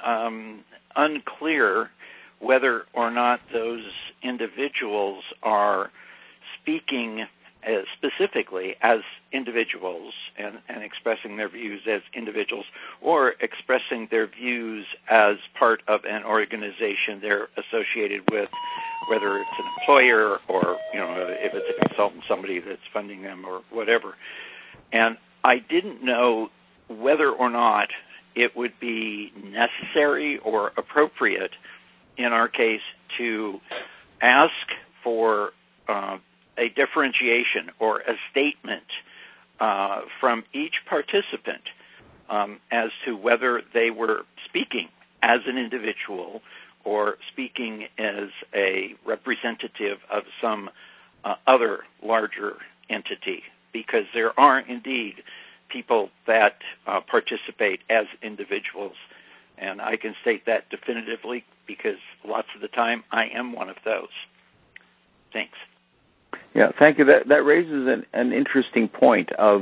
unclear whether or not those individuals are speaking specifically as individuals and expressing their views as individuals, or expressing their views as part of an organization they're associated with, whether it's an employer or, if it's a consultant, somebody that's funding them or whatever. And I didn't know whether or not it would be necessary or appropriate in our case to ask for a differentiation or a statement from each participant as to whether they were speaking as an individual or speaking as a representative of some other larger entity, because there are indeed people that participate as individuals. And I can state that definitively because lots of the time I am one of those. Thanks. Yeah, thank you. That raises an interesting point of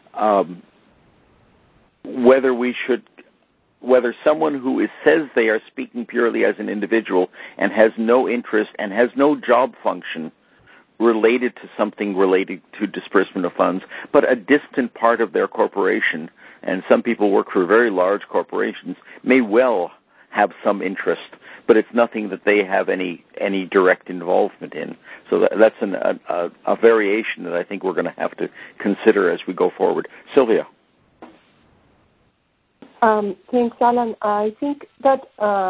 whether someone who says they are speaking purely as an individual and has no interest and has no job function related to something related to disbursement of funds, but a distant part of their corporation, and some people work for very large corporations, may well have some interest, but it's nothing that they have any direct involvement in. So that's a variation that I think we're going to have to consider as we go forward. Sylvia. Thanks, Alan. I think that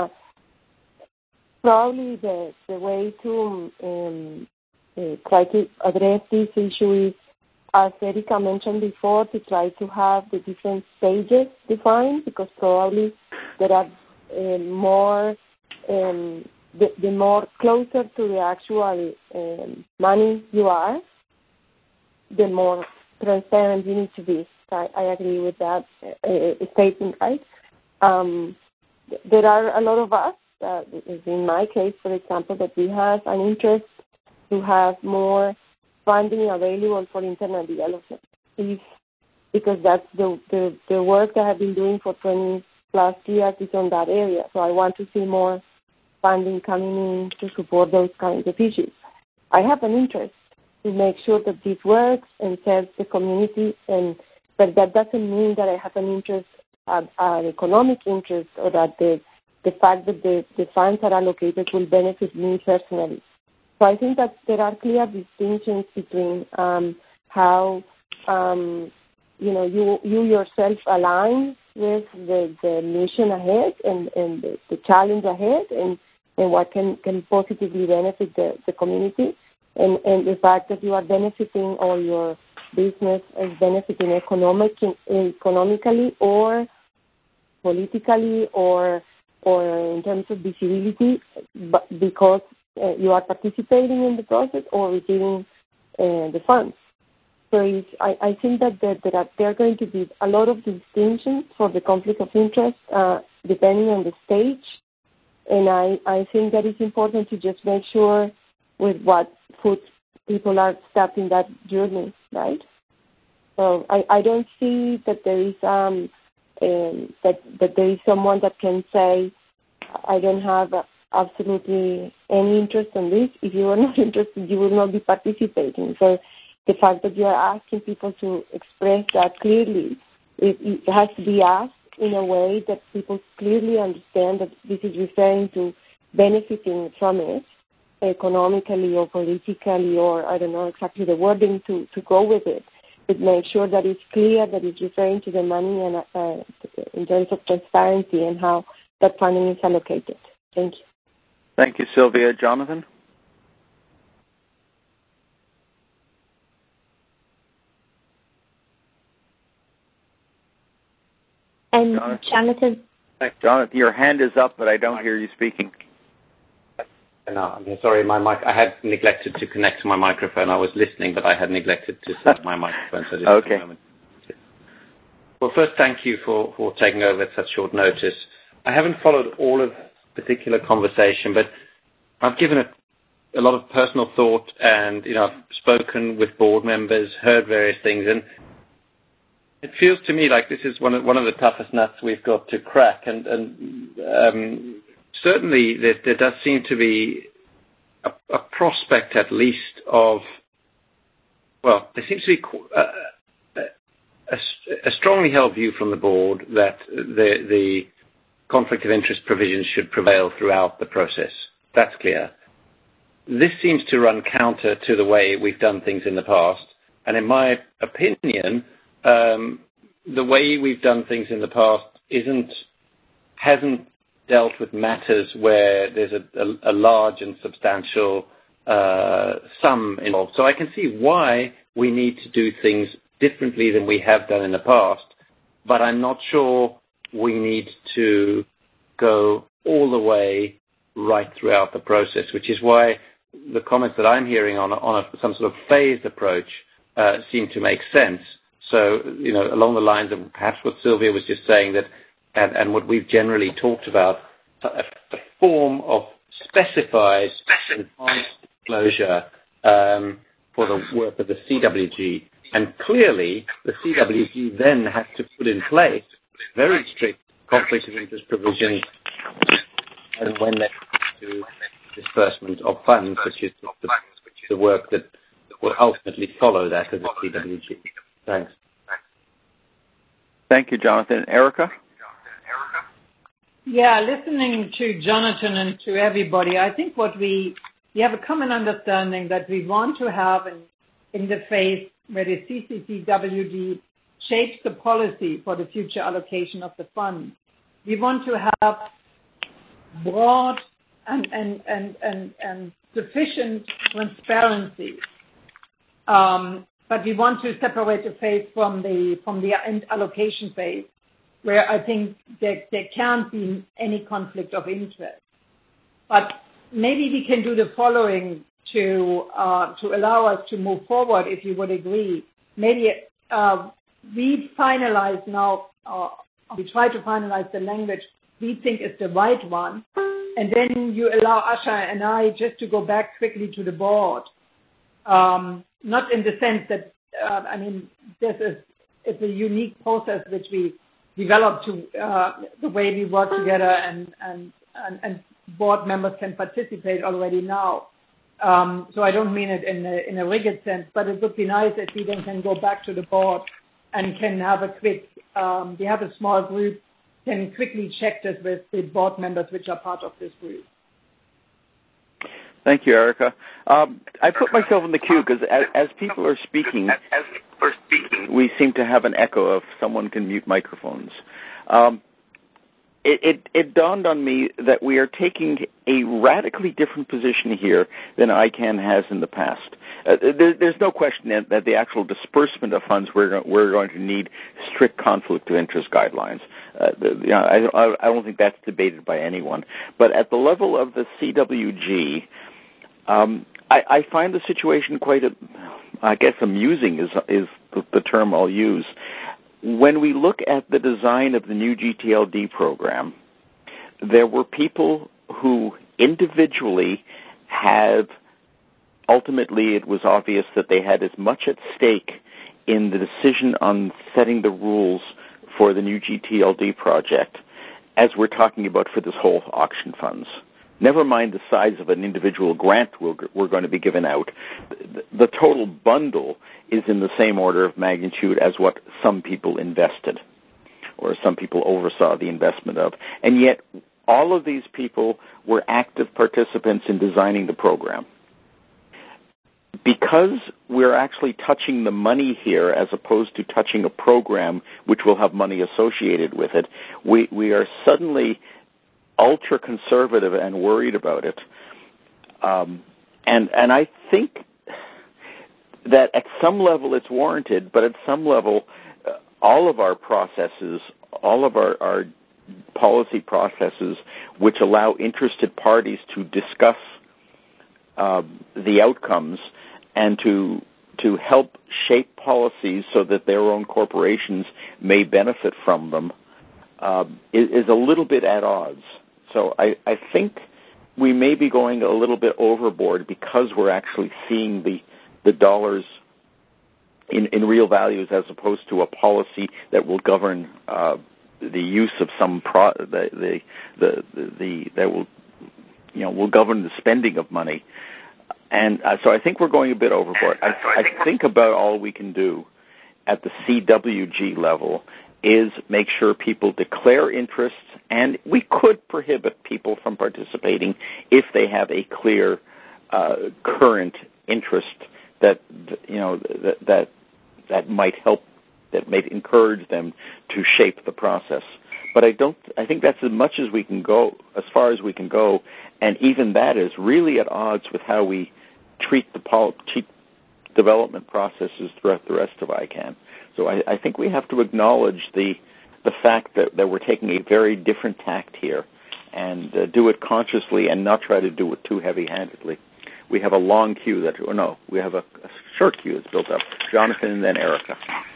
probably the way to try to address this issue is, as Erica mentioned before, to try to have the different stages defined, because probably there are more, the more closer to the actual money you are, the more transparent you need to be. I agree with that statement, right? There are a lot of us, in my case, for example, that we have an interest to have more funding available for internal development, because that's the work that I've been doing for 20 plus years is on that area. So I want to see more funding coming in to support those kinds of issues. I have an interest to make sure that this works and serves the community, but that doesn't mean that I have an interest, an economic interest, or that the fact that the funds are allocated will benefit me personally. So I think that there are clear distinctions between how you yourself align with the mission ahead and the challenge ahead, and what can positively benefit the community, and the fact that you are benefiting, or your business is benefiting economically or politically or in terms of visibility, but because you are participating in the process or receiving the funds. So I think that there are going to be a lot of distinctions for the conflict of interest depending on the stage, and I think that it's important to just make sure with what foot people are starting that journey, right? So I don't see that there is that there is someone that can say, I don't have absolutely any interest in this. If you are not interested, you will not be participating. So the fact that you are asking people to express that clearly, it has to be asked in a way that people clearly understand that this is referring to benefiting from it economically or politically, or I don't know exactly the wording to go with it. But make sure that it's clear that it's referring to the money and in terms of transparency and how that funding is allocated. Thank you. Thank you, Sylvia. Jonathan? And Jonathan? Jonathan, your hand is up, but I don't hear you speaking. No, I'm sorry, my mic. I had neglected to connect to my microphone. I was listening, but I had neglected to set my microphone. So just okay. a moment. Well, first, thank you for taking over at such short notice. I haven't followed all of the particular conversation, but I've given it a lot of personal thought, and I've spoken with board members, heard various things, and it feels to me like this is one of the toughest nuts we've got to crack, and certainly there does seem to be a prospect, at least, of, well, there seems to be a strongly held view from the board that the conflict of interest provisions should prevail throughout the process. That's clear. This seems to run counter to the way we've done things in the past, and in my opinion, the way we've done things in the past hasn't dealt with matters where there's a large and substantial sum involved. So I can see why we need to do things differently than we have done in the past, but I'm not sure we need to go all the way right throughout the process, which is why the comments that I'm hearing on some sort of phased approach seem to make sense. So, along the lines of perhaps what Sylvia was just saying, that, and what we've generally talked about, a form of specified enhanced disclosure for the work of the CWG. And clearly, the CWG then has to put in place very strict conflict of interest provisions and when they come to disbursement of funds, which is the work that will ultimately follow that as a CWG. Thanks. Thank you, Jonathan. Erica? Yeah, listening to Jonathan and to everybody, I think we have a common understanding that we want to have an interface where the CCCWG shapes the policy for the future allocation of the funds. We want to have broad and sufficient transparency, but we want to separate the phase from the end allocation phase, where I think there can't be any conflict of interest. But maybe we can do the following to allow us to move forward, if you would agree. Maybe we finalize now, we try to finalize the language we think is the right one, and then you allow Asha and I just to go back quickly to the board. Not in the sense that, it's a unique process which we developed to the way we work together, and board members can participate already now. So I don't mean it in a rigid sense, but it would be nice if we then can go back to the board and can have a quick, we have a small group, can quickly check this with the board members which are part of this group. Thank you, Erica. I put myself in the queue because as people are speaking, we seem to have an echo of someone can mute microphones. It dawned on me that we are taking a radically different position here than ICANN has in the past. There's no question that the actual disbursement of funds, we're going to need strict conflict of interest guidelines. I don't think that's debated by anyone. But at the level of the CWG, I find the situation quite, I guess, amusing is the term I'll use. When we look at the design of the new GTLD program, there were people who individually have, ultimately it was obvious that they had as much at stake in the decision on setting the rules for the new GTLD project as we're talking about for this whole auction funds. Never mind the size of an individual grant we're going to be given out. The total bundle is in the same order of magnitude as what some people invested or some people oversaw the investment of. And yet all of these people were active participants in designing the program. Because we're actually touching the money here as opposed to touching a program which will have money associated with it, we are suddenly ultra-conservative and worried about it. And I think that at some level it's warranted, but at some level all of our processes all of our policy processes, which allow interested parties to discuss the outcomes and to help shape policies so that their own corporations may benefit from them, is a little bit at odds. So I think we may be going a little bit overboard because we're actually seeing the dollars in real values as opposed to a policy that will govern the use of some that will govern the spending of money. And so I think we're going a bit overboard. I think about all we can do at the CWG level is make sure people declare interests, and we could prohibit people from participating if they have a clear current interest that might help, that might encourage them to shape the process. But I think that's as much as we can go, as far as we can go, and even that is really at odds with how we treat development processes throughout the rest of ICANN. So I think we have to acknowledge the fact that we're taking a very different tact here and do it consciously and not try to do it too heavy-handedly. We have a long queue we have a short queue that's built up. Jonathan and then Erica.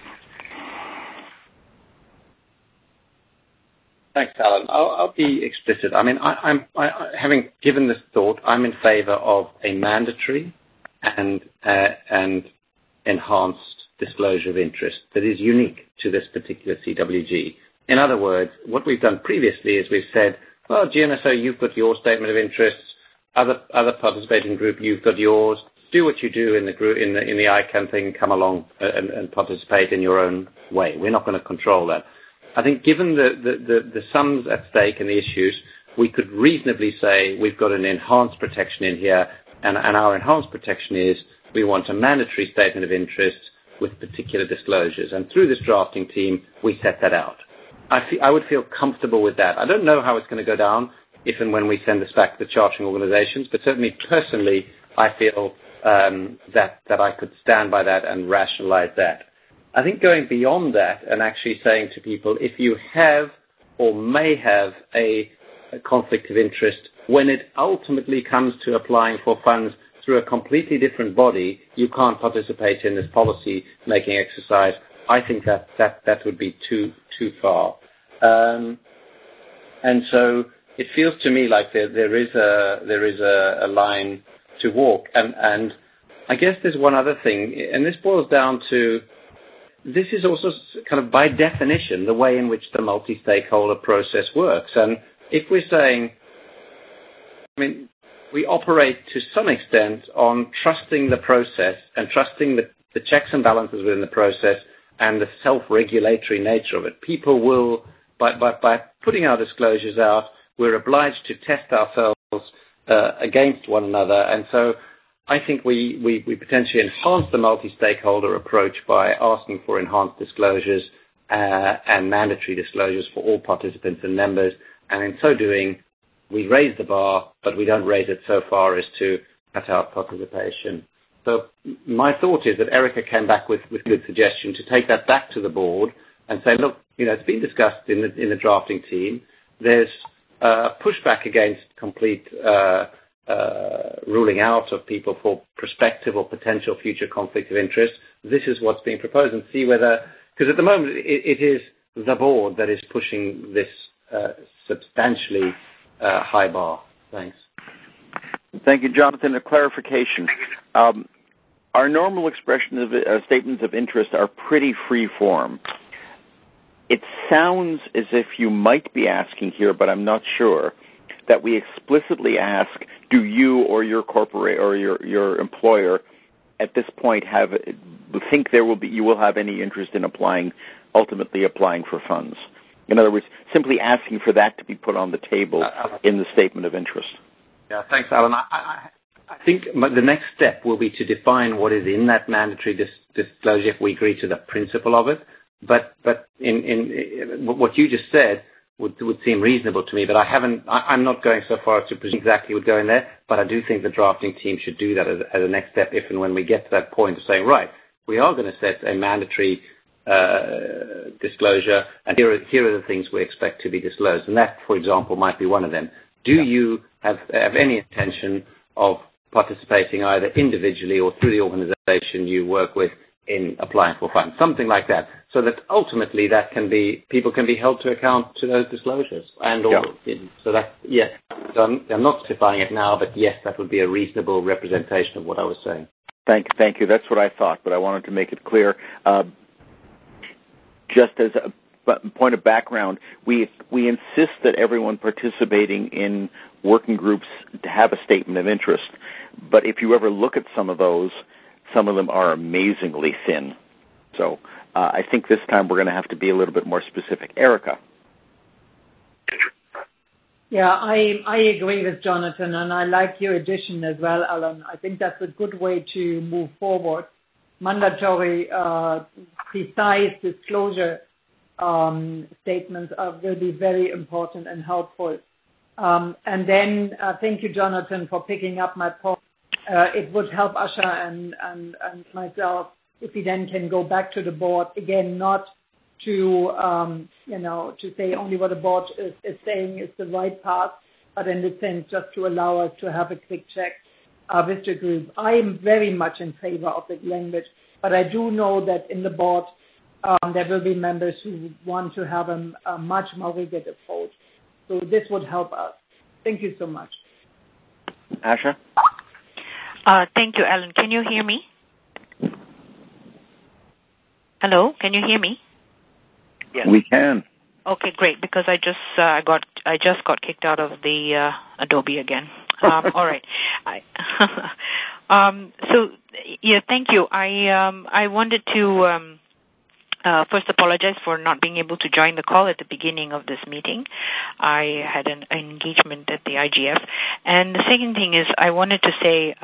Thanks, Alan. I'll be explicit. I mean, I'm having given this thought, I'm in favor of a mandatory and enhanced disclosure of interest that is unique to this particular CWG. In other words, what we've done previously is we've said, well, GNSO, you've got your statement of interests. Other participating group, you've got yours. Do what you do in the group in the ICANN thing. Come along and participate in your own way. We're not going to control that. I think given the sums at stake and the issues, we could reasonably say we've got an enhanced protection in here, and our enhanced protection is we want a mandatory statement of interest with particular disclosures. And through this drafting team, we set that out. I would feel comfortable with that. I don't know how it's going to go down if and when we send this back to the chartering organizations, but certainly personally, I feel that I could stand by that and rationalize that. I think going beyond that and actually saying to people, if you have or may have a conflict of interest, when it ultimately comes to applying for funds through a completely different body, you can't participate in this policy-making exercise. I think that would be too far. And so it feels to me like there is a line to walk. And I guess there's one other thing, and this boils down to, this is also kind of by definition the way in which the multi-stakeholder process works. And if we're saying, I mean, we operate to some extent on trusting the process and trusting the checks and balances within the process and the self-regulatory nature of it. People will, by putting our disclosures out, we're obliged to test ourselves against one another. And so I think we potentially enhance the multi-stakeholder approach by asking for enhanced disclosures and mandatory disclosures for all participants and members. And in so doing, we raise the bar, but we don't raise it so far as to cut out participation. So my thought is that Erica came back with good suggestion to take that back to the board and say, look, it's been discussed in the drafting team. There's pushback against complete ruling out of people for prospective or potential future conflict of interest. This is what's being proposed, and see whether, because at the moment it is the board that is pushing this substantially high bar. Thanks. Thank you, Jonathan. A clarification. Our normal expression of statements of interest are pretty free form. It sounds as if you might be asking here, but I'm not sure, that we explicitly ask, do you or your corporate or your employer at this point think you will have any interest in ultimately applying for funds? In other words, simply asking for that to be put on the table in the statement of interest. Yeah, thanks, Alan. I think the next step will be to define what is in that mandatory disclosure if we agree to the principle of it. But in what you just said would seem reasonable to me. But I'm not going so far as to presume exactly what would go in there. But I do think the drafting team should do that as a next step if and when we get to that point of saying, right, we are going to set a mandatory disclosure, and here are the things we expect to be disclosed. And that, for example, might be one of them. Do you have any intention of participating either individually or through the organization you work with in applying for funds? Something like that, so that ultimately people can be held to account to those disclosures. So I'm not specifying it now, but yes, that would be a reasonable representation of what I was saying. Thank you. That's what I thought, but I wanted to make it clear. Just as a point of background, we insist that everyone participating in working groups to have a statement of interest. But if you ever look at some of those, some of them are amazingly thin. So I think this time we're going to have to be a little bit more specific. Erica. Yeah, I agree with Jonathan, and I like your addition as well, Alan. I think that's a good way to move forward. Mandatory, precise disclosure statements will be very important and helpful. And then thank you, Jonathan, for picking up my point. It would help Asha and myself if we then can go back to the board again, not to to say only what the board is saying is the right path, but in the sense just to allow us to have a quick check with the group. I am very much in favor of the language, but I do know that in the board there will be members who want to have a much more rigid approach. So this would help us. Thank you so much. Asha? Thank you, Alan. Can you hear me? Hello, can you hear me? Yes. We can. Okay, great. Because I just got kicked out of the Adobe again. All right. So yeah, thank you. I wanted to first apologize for not being able to join the call at the beginning of this meeting. I had an engagement at the IGF, and the second thing is I wanted to say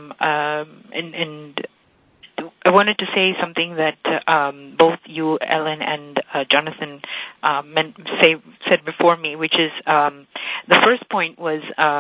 I wanted to say something that both you, Ellen, and Jonathan said before me, which is the first point was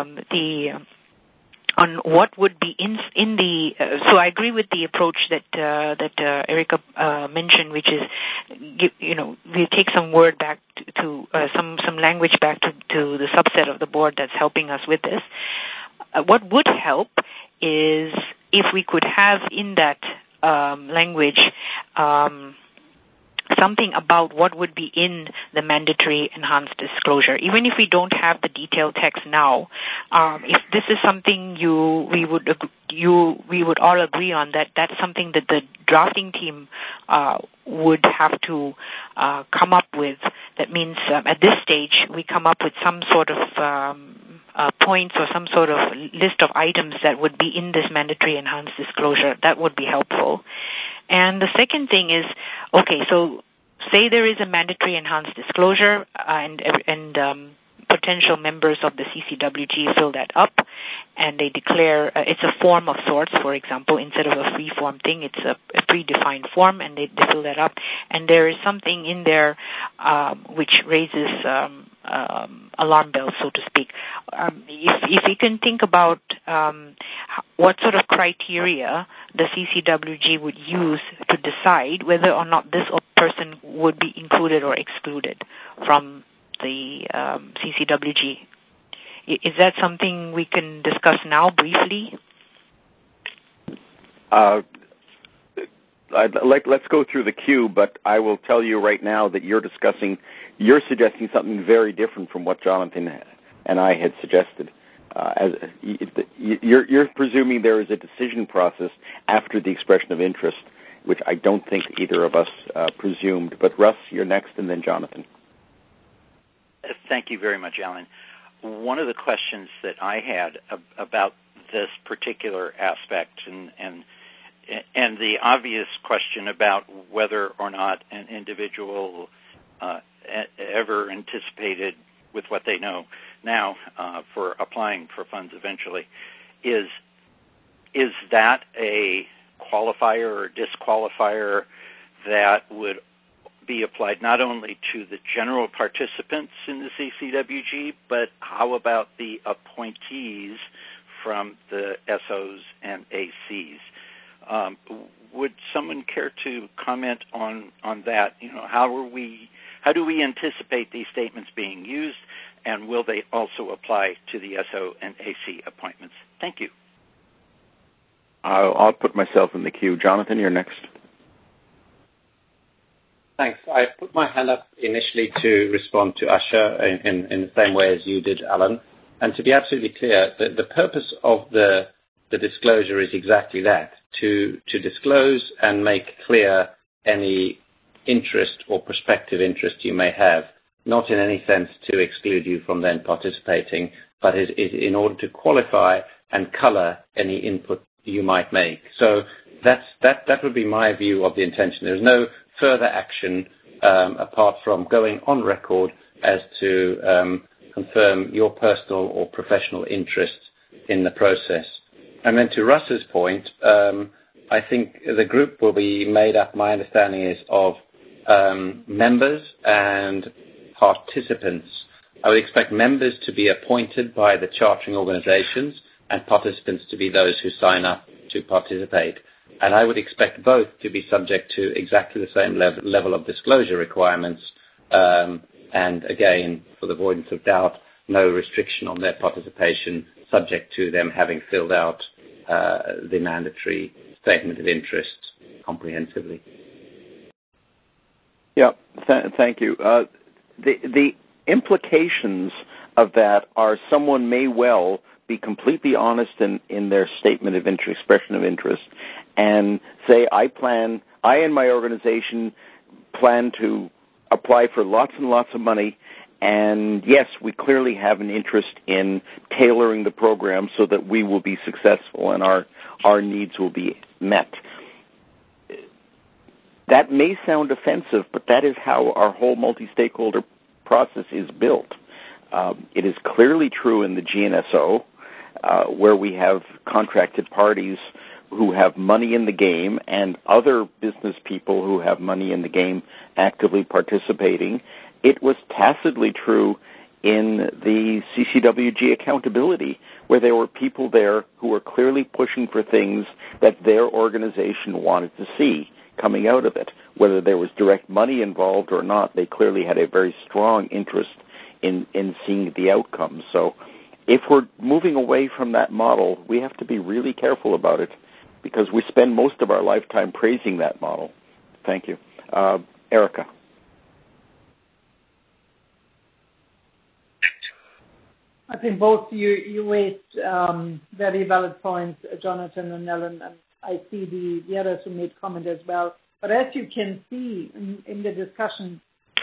on what would be in the. So I agree with the approach that Erica mentioned, which is we take some word back to some language back to the subset of the board that's helping us with this. What would help is if we could have in that language something about what would be in the mandatory enhanced disclosure. Even if we don't have the detailed text now, if this is something we would all agree on, that's something that the drafting team would have to come up with. That means at this stage we come up with some sort of points or some sort of list of items that would be in this mandatory enhanced disclosure. That would be helpful. And the second thing is, okay, so say there is a mandatory enhanced disclosure and potential members of the CCWG fill that up and they declare it's a form of sorts, for example, instead of a free form thing, it's a predefined form and they fill that up. And there is something in there which raises alarm bells, so to speak. If you can think about what sort of criteria the CCWG would use to decide whether or not this person would be included or excluded from the CCWG. Is that something we can discuss now briefly? Let's go through the queue, but I will tell you right now that you're suggesting something very different from what Jonathan and I had suggested. You're presuming there is a decision process after the expression of interest, which I don't think either of us presumed. But Russ, you're next, and then Jonathan. Thank you very much, Alan. One of the questions that I had about this particular aspect and the obvious question about whether or not an individual ever anticipated with what they know now for applying for funds eventually, is that a qualifier or disqualifier that would be applied not only to the general participants in the CCWG, but how about the appointees from the SOs and ACs? Would someone care to comment on that? How do we anticipate these statements being used, and will they also apply to the SO and AC appointments? Thank you. I'll put myself in the queue. Jonathan, you're next. Thanks. I put my hand up initially to respond to Asha in the same way as you did, Alan. And to be absolutely clear, the purpose of the disclosure is exactly that, to disclose and make clear any interest or prospective interest you may have, not in any sense to exclude you from then participating, but is in order to qualify and color any input you might make. So that would be my view of the intention. There's no further action apart from going on record as to confirm your personal or professional interest in the process. And then to Russ's point, I think the group will be made up, my understanding is, of members and participants. I would expect members to be appointed by the chartering organizations and participants to be those who sign up to participate. And I would expect both to be subject to exactly the same level of disclosure requirements. And again, for the avoidance of doubt, no restriction on their participation, subject to them having filled out the mandatory statement of interest comprehensively. Yeah, thank you. The implications of that are someone may well be completely honest in their statement of interest, expression of interest, and say, I and my organization plan to apply for lots and lots of money, and yes, we clearly have an interest in tailoring the program so that we will be successful and our needs will be met. That may sound offensive, but that is how our whole multi-stakeholder process is built. It is clearly true in the GNSO, where we have contracted parties who have money in the game and other business people who have money in the game actively participating. It was tacitly true in the CCWG accountability, where there were people there who were clearly pushing for things that their organization wanted to see coming out of it. Whether there was direct money involved or not, they clearly had a very strong interest in seeing the outcome. So if we're moving away from that model, we have to be really careful about it, because we spend most of our lifetime praising that model. Thank you. Erica. I think both you raised very valid points, Jonathan and Ellen, and I see the others who made comment as well. But as you can see in the discussion,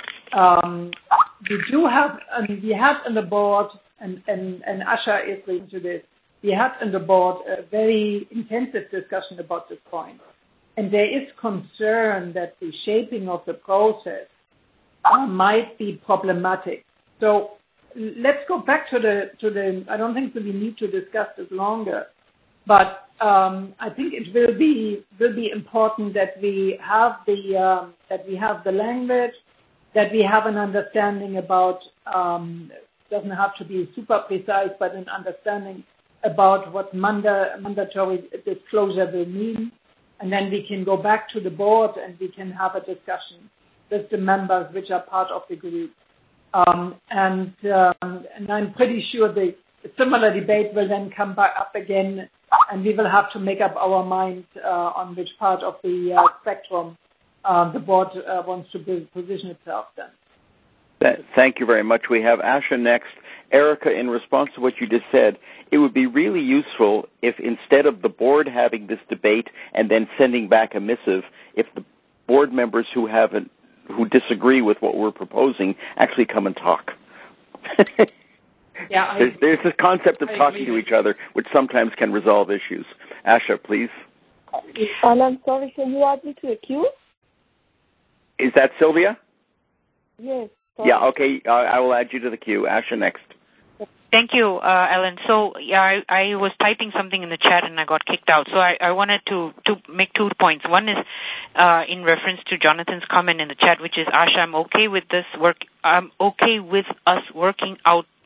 we had on the board, and Asha is linked to this, we had on the board a very intensive discussion about this point. And there is concern that the shaping of the process might be problematic. So let's go back to the. I don't think that we need to discuss this longer, but I think it will be important that we have the language, that we have an understanding about. Doesn't have to be super precise, but an understanding about what mandatory disclosure will mean, and then we can go back to the board and we can have a discussion with the members which are part of the group. And I'm pretty sure the similar debate will then come back up again, and we will have to make up our mind on which part of the spectrum the board wants to position itself then. Thank you very much. We have Asha next. Erica, in response to what you just said, it would be really useful if instead of the board having this debate and then sending back a missive, if the board members who disagree with what we're proposing actually come and talk. Yeah, there's this concept of talking to each other, which sometimes can resolve issues. Asha, please. I'm sorry, can you add me to the queue? Is that Sylvia? Yes. Sorry. Yeah, okay. I will add you to the queue. Asha next. Thank you, Ellen. So, yeah, I was typing something in the chat and I got kicked out. So I wanted to make 2 points. One is in reference to Jonathan's comment in the chat, which is, Asha, I'm okay with this work. I'm okay with us working out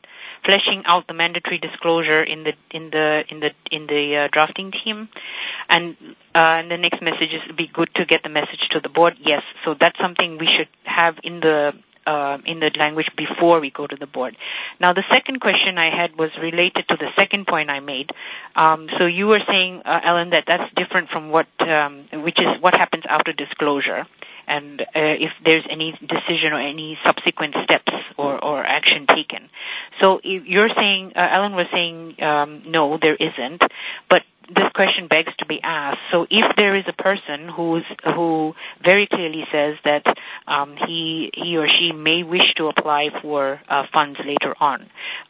fleshing out the mandatory disclosure in the drafting team. And the next message is it'd be good to get the message to the board. Yes, so that's something we should have in the language before we go to the board. Now, the second question I had was related to the second point I made. So you were saying, Ellen, that that's different from which is what happens after disclosure, and if there's any decision or any subsequent steps or action taken. So you're saying, Ellen was saying, no, there isn't, but this question begs to be asked. So if there is a person who very clearly says that he or she may wish to apply for funds later on,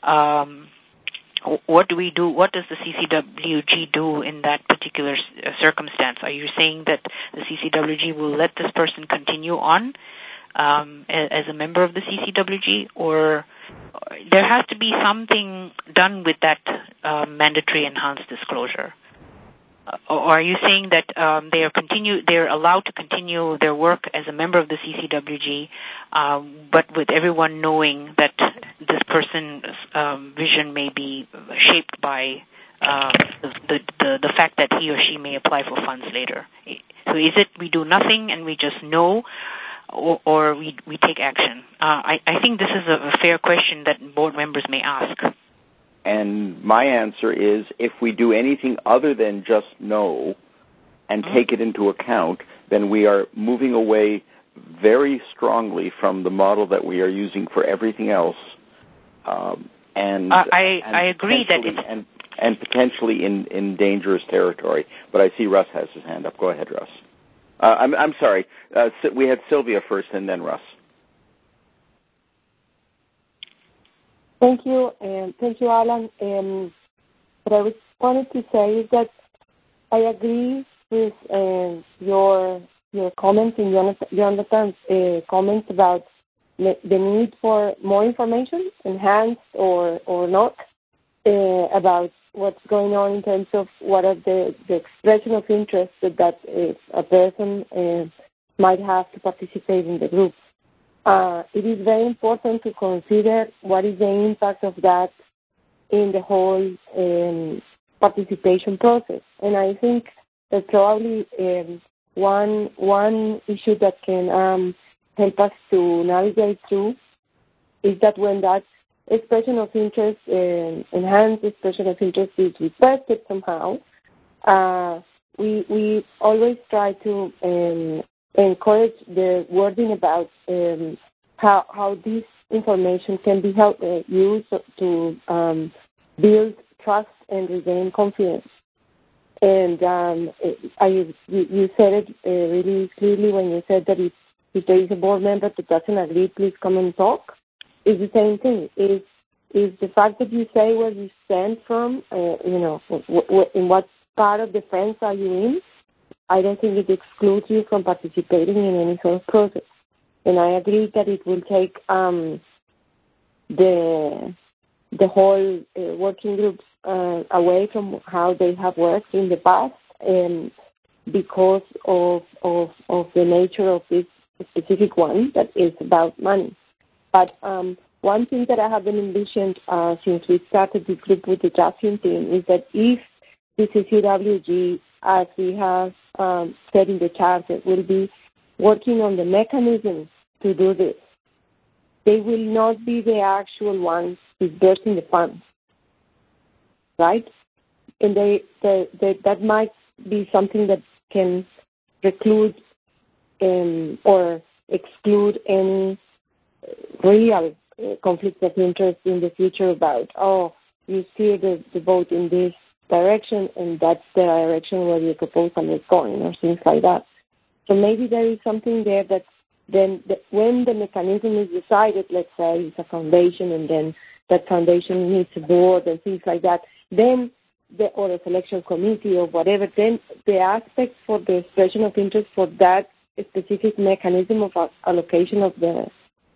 what do we do? What does the CCWG do in that particular circumstance? Are you saying that the CCWG will let this person continue on as a member of the CCWG, or there has to be something done with that mandatory enhanced disclosure? Or are you saying that they're allowed to continue their work as a member of the CCWG, but with everyone knowing that this person's vision may be shaped by the fact that he or she may apply for funds later? So is it we do nothing and we just know, or we take action? I think this is a fair question that board members may ask. And my answer is, if we do anything other than just know and take it into account, then we are moving away very strongly from the model that we are using for everything else. I agree that it's... And potentially in dangerous territory. But I see Russ has his hand up. Go ahead, Russ. I'm sorry. We had Sylvia first and then Russ. Thank you, Alan. What I wanted to say is that I agree with your comments and Jonathan's comments about the need for more information, enhanced or not, about what's going on in terms of what are the expression of interest that a person might have to participate in the group. It is very important to consider what is the impact of that in the whole participation process. And I think that probably one issue that can help us to navigate through is that when that expression of interest, enhanced expression of interest is requested somehow, we always try to encourage the wording about how this information can be used to build trust and regain confidence. And you said it really clearly when you said that if there is a board member that doesn't agree, please come and talk. It's the same thing. Is the fact that you say where you stand from, in what part of the fence are you in, I don't think it excludes you from participating in any sort of process. And I agree that it will take the whole working groups away from how they have worked in the past, because of the nature of this specific one that is about money. But one thing that I have been envisioned since we started this group with the drafting team is that if the CCWG, as we have said in the charter, will be working on the mechanisms to do this, they will not be the actual ones disbursing the funds, right? And that might be something that can preclude or exclude any real conflict of interest in the future about, you steer the vote in this direction and that's the direction where the proposal is going, or things like that. So maybe there is something there that then when the mechanism is decided, let's say it's a foundation and then that foundation needs a board and things like that, then or a selection committee or whatever, then the aspect for the expression of interest for that specific mechanism of allocation of the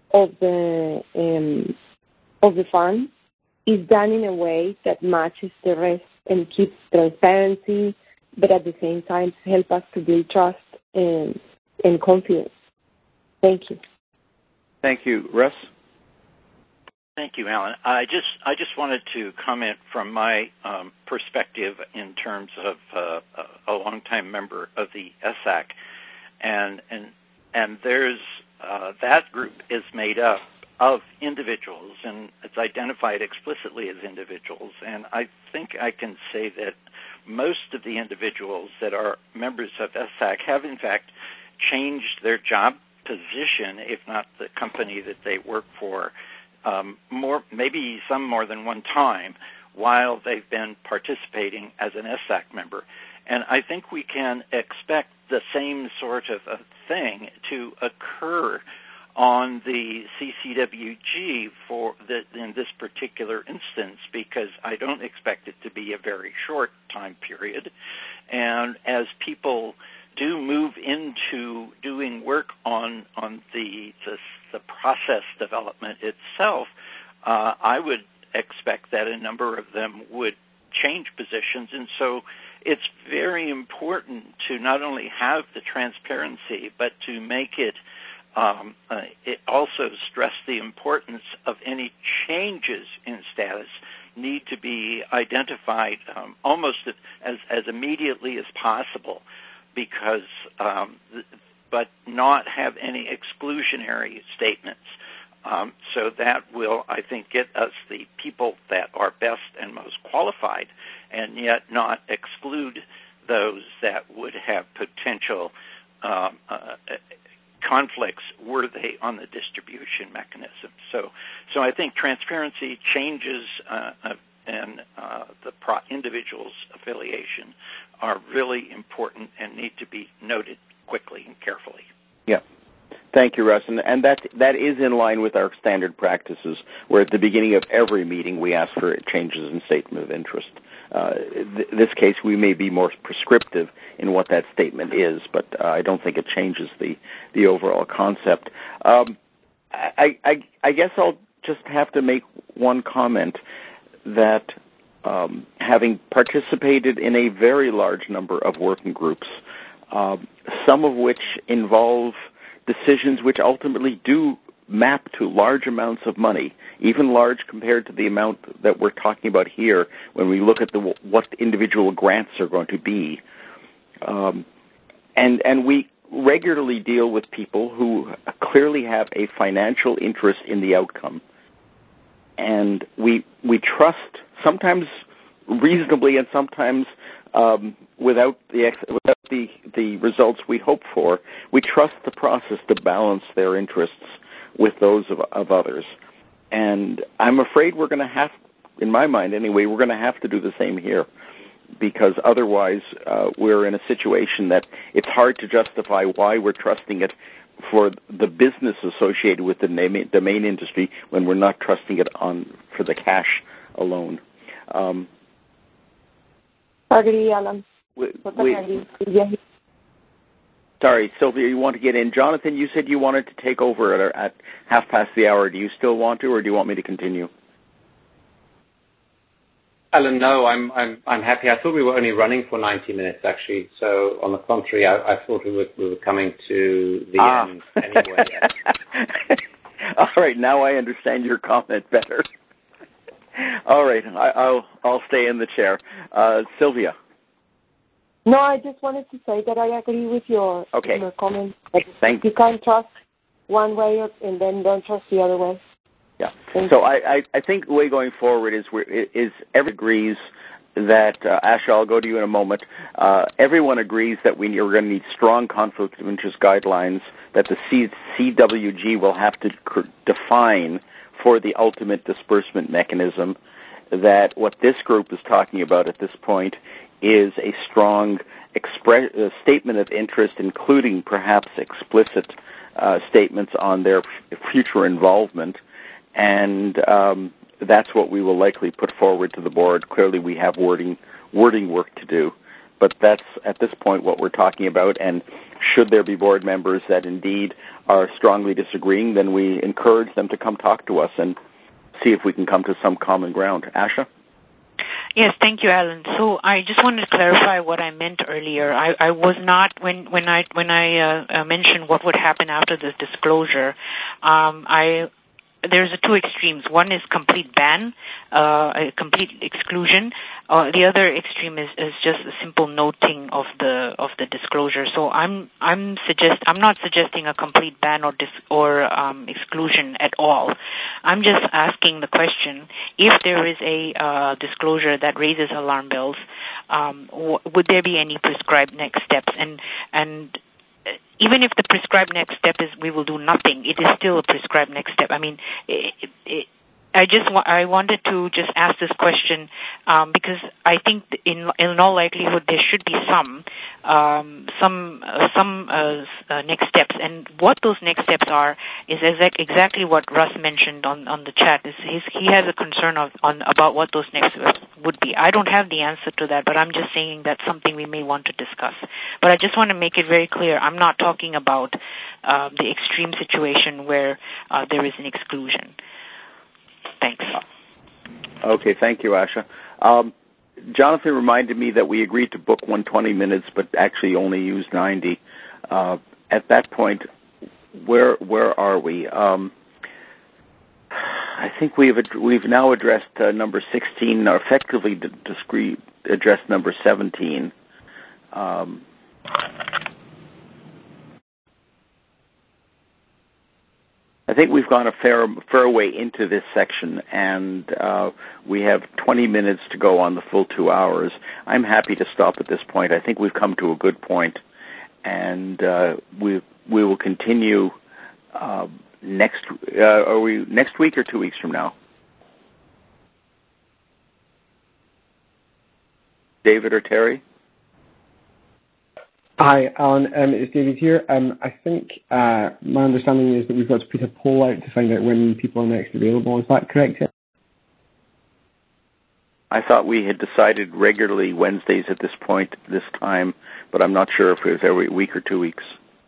fund is done in a way that matches the rest and keeps transparency, but at the same time help us to build trust and confidence. Thank you. Thank you. Russ? Thank you, Alan. I just wanted to comment from my perspective in terms of a longtime member of the ESSAC, and there's that group is made up of individuals, and it's identified explicitly as individuals. And I think I can say that most of the individuals that are members of ESSAC have, in fact, changed their job position, if not the company that they work for, maybe some more than one time while they've been participating as an ESSAC member. And I think we can expect the same sort of a thing to occur on the CCWG in this particular instance, because I don't expect it to be a very short time period. And as people do move into doing work on the process development itself, I would expect that a number of them would change positions. And so it's very important to not only have the transparency, but to make it also stress the importance of any changes in status need to be identified almost as immediately as possible, because but not have any exclusionary statements. So that will, I think, get us the people that are best and most qualified, and yet not exclude those that would have potential conflicts were they on the distribution mechanism. So I think transparency, changes and the individual's affiliation are really important and need to be noted quickly and carefully. Yeah. Thank you, Russ. And that is in line with our standard practices, where at the beginning of every meeting we ask for changes in statement of interest. This case, we may be more prescriptive in what that statement is, but I don't think it changes the overall concept. I guess I'll just have to make one comment that having participated in a very large number of working groups, some of which involve decisions which ultimately do map to large amounts of money, even large compared to the amount that we're talking about here when we look at what individual grants are going to be. And we regularly deal with people who clearly have a financial interest in the outcome. And we trust, sometimes reasonably and sometimes without the results we hope for, we trust the process to balance their interests with those of others. And I'm afraid we're going to have, in my mind anyway, we're going to have to do the same here, because otherwise we're in a situation that it's hard to justify why we're trusting it for the business associated with the domain industry when we're not trusting it for the cash alone. Agree, Alan. Sorry, Sylvia, you want to get in. Jonathan, you said you wanted to take over at 1:30. Do you still want to, or do you want me to continue? Alan, no, I'm happy. I thought we were only running for 90 minutes, actually. So, on the contrary, I thought we were coming to the end anyway. All right, now I understand your comment better. All right, I'll stay in the chair. Sylvia. No, I just wanted to say that I agree with your comment. Thanks. You can't trust one way and then don't trust the other way. Yeah. So I think the way going forward is everyone agrees that, Asha, I'll go to you in a moment. Everyone agrees that we're going to need strong conflict of interest guidelines that the CWG will have to define for the ultimate disbursement mechanism, that what this group is talking about at this point is a strong statement of interest, including perhaps explicit statements on their future involvement. And that's what we will likely put forward to the board. Clearly, we have wording work to do. But that's, at this point, what we're talking about. And should there be board members that indeed are strongly disagreeing, then we encourage them to come talk to us and see if we can come to some common ground. Asha? Yes, thank you, Alan. So I just wanted to clarify what I meant earlier. I was not, when I mentioned what would happen after this disclosure, I there's two extremes. One is complete ban, a complete exclusion. The other extreme is just a simple noting of the disclosure. So I'm not suggesting a complete ban or exclusion at all. I'm just asking the question: if there is a disclosure that raises alarm bells, would there be any prescribed next steps? And even if the prescribed next step is we will do nothing, it is still a prescribed next step. I mean, I wanted to just ask this question because I think in all likelihood there should be some next steps, and what those next steps are is exactly what Russ mentioned on the chat. He has a concern about what those next steps would be. I don't have the answer to that, but I'm just saying that's something we may want to discuss. But I just want to make it very clear, I'm not talking about the extreme situation where there is an exclusion. Thanks. Okay, thank you, Asha. Jonathan reminded me that we agreed to book 120 minutes, but actually only used 90. At that point, where are we? I think we've now addressed number 16, or effectively addressed number 17. I think we've gone a fair way into this section, and we have 20 minutes to go on the full 2 hours. I'm happy to stop at this point. I think we've come to a good point, and we will continue next week or 2 weeks from now. David or Terry? Hi, Alan. It's David here. I think my understanding is that we've got to put a poll out to find out when people are next available. Is that correct? I thought we had decided regularly Wednesdays at this point, this time, but I'm not sure if it was every week or 2 weeks.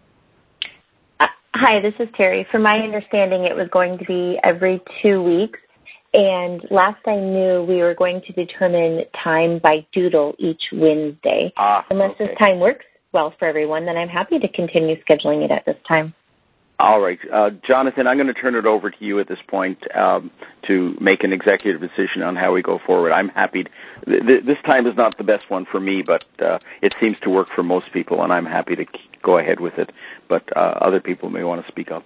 Hi, this is Terry. From my understanding, it was going to be every 2 weeks. And last I knew, we were going to determine time by doodle each Wednesday. Unless this time works well for everyone, then I'm happy to continue scheduling it at this time. All right. Jonathan, I'm going to turn it over to you at this point to make an executive decision on how we go forward. I'm happy. This time is not the best one for me, but it seems to work for most people, and I'm happy to go ahead with it. But other people may want to speak up.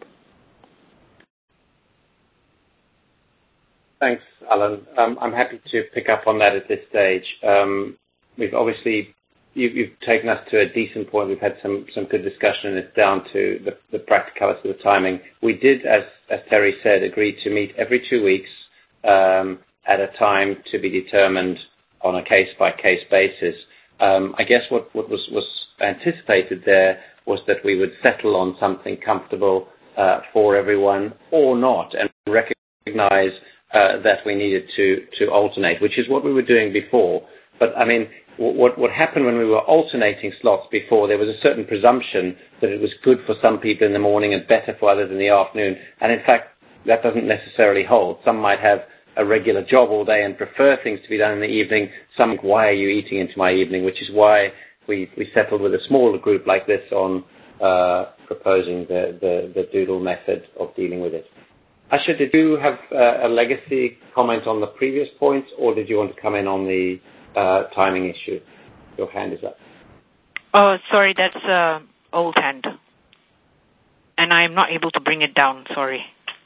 Thanks, Alan. I'm happy to pick up on that at this stage. We've obviously, you've taken us to a decent point. We've had some good discussion, and it's down to the practicality of the timing. We did, as Terry said, agree to meet every 2 weeks at a time to be determined on a case-by-case basis. I guess what was anticipated there was that we would settle on something comfortable for everyone or not, and recognize that we needed to alternate, which is what we were doing before. But I mean, what happened when we were alternating slots before, there was a certain presumption that it was good for some people in the morning and better for others in the afternoon. And in fact, that doesn't necessarily hold. Some might have a regular job all day and prefer things to be done in the evening. Some think, why are you eating into my evening? Which is why we settled with a smaller group like this on proposing the doodle method of dealing with it. Asha, did you have a legacy comment on the previous point, or did you want to come in on the timing issue? Your hand is up. Oh, sorry, that's old hand. And I'm not able to bring it down, sorry.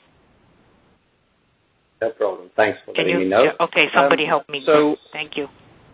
No problem. Thanks for letting me know. Okay, somebody help me. Thank you.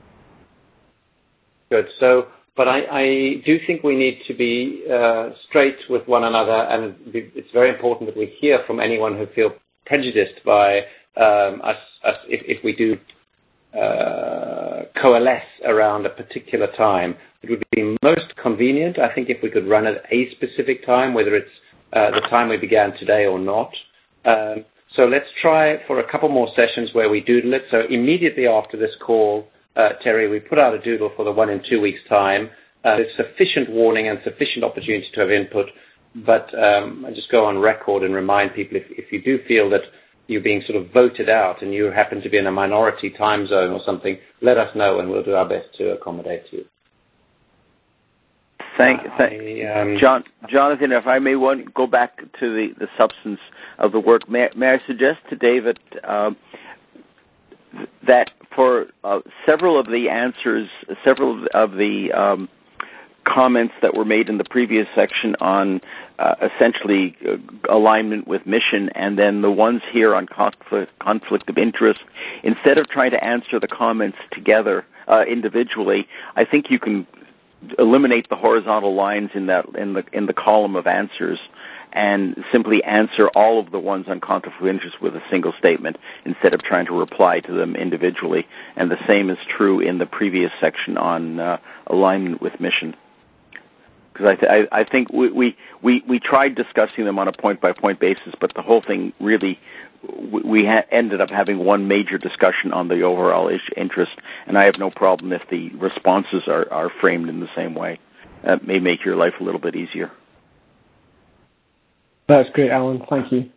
Good. But I do think we need to be straight with one another, and it's very important that we hear from anyone who feels prejudiced by us if we do coalesce around a particular time. It would be most convenient, I think, if we could run at a specific time, whether it's the time we began today or not. So let's try for a couple more sessions where we doodle it. So immediately after this call, Terry, we put out a doodle for the 1 in 2 weeks' time. There's sufficient warning and sufficient opportunity to have input, but I just go on record and remind people, if you do feel that you're being sort of voted out and you happen to be in a minority time zone or something, let us know and we'll do our best to accommodate you. Jonathan, if I may go back to the substance of the work, may I suggest to David that for several of the answers, several of the comments that were made in the previous section on essentially alignment with mission, and then the ones here on conflict of interest, instead of trying to answer the comments together individually, I think you can eliminate the horizontal lines in the column of answers and simply answer all of the ones on conflict of interest with a single statement instead of trying to reply to them individually. And the same is true in the previous section on alignment with mission. Because I think we tried discussing them on a point-by-point basis, but the whole thing really, we ended up having one major discussion on the overall interest, and I have no problem if the responses are framed in the same way. That may make your life a little bit easier. That's great, Alan. Thank you.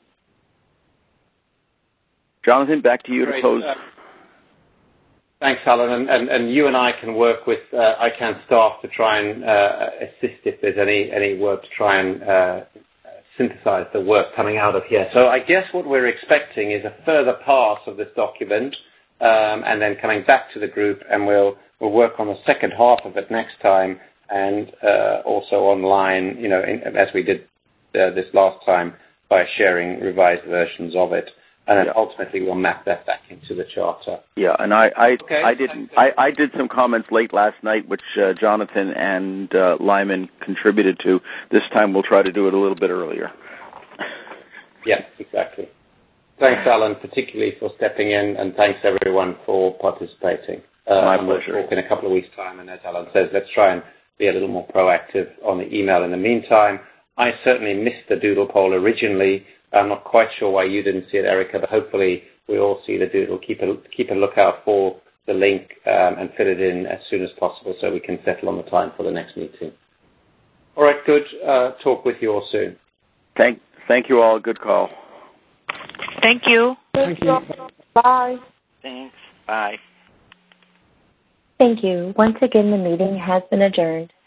Jonathan, back to you to close. Thanks, Alan. And you and I can work with ICANN staff to try and assist if there's any work to try and synthesize the work coming out of here. So I guess what we're expecting is a further pass of this document and then coming back to the group, and we'll work on the second half of it next time, and also online, as we did this last time, by sharing revised versions of it. And then ultimately we'll map that back into the charter. Yeah, and I did some comments late last night, which Jonathan and Lyman contributed to. This time we'll try to do it a little bit earlier. Yeah, exactly. Thanks, Alan, particularly for stepping in, and thanks everyone for participating. My pleasure. We'll talk in a couple of weeks' time, and as Alan says, let's try and be a little more proactive on the email in the meantime. I certainly missed the doodle poll originally. I'm not quite sure why you didn't see it, Erica, but hopefully we all see the doodle. Keep a lookout for the link and fit it in as soon as possible so we can settle on the time for the next meeting. All right, good. Talk with you all soon. Thank you all. Good call. Thank you. Thank you. Bye. Thanks. Bye. Thank you. Once again, the meeting has been adjourned.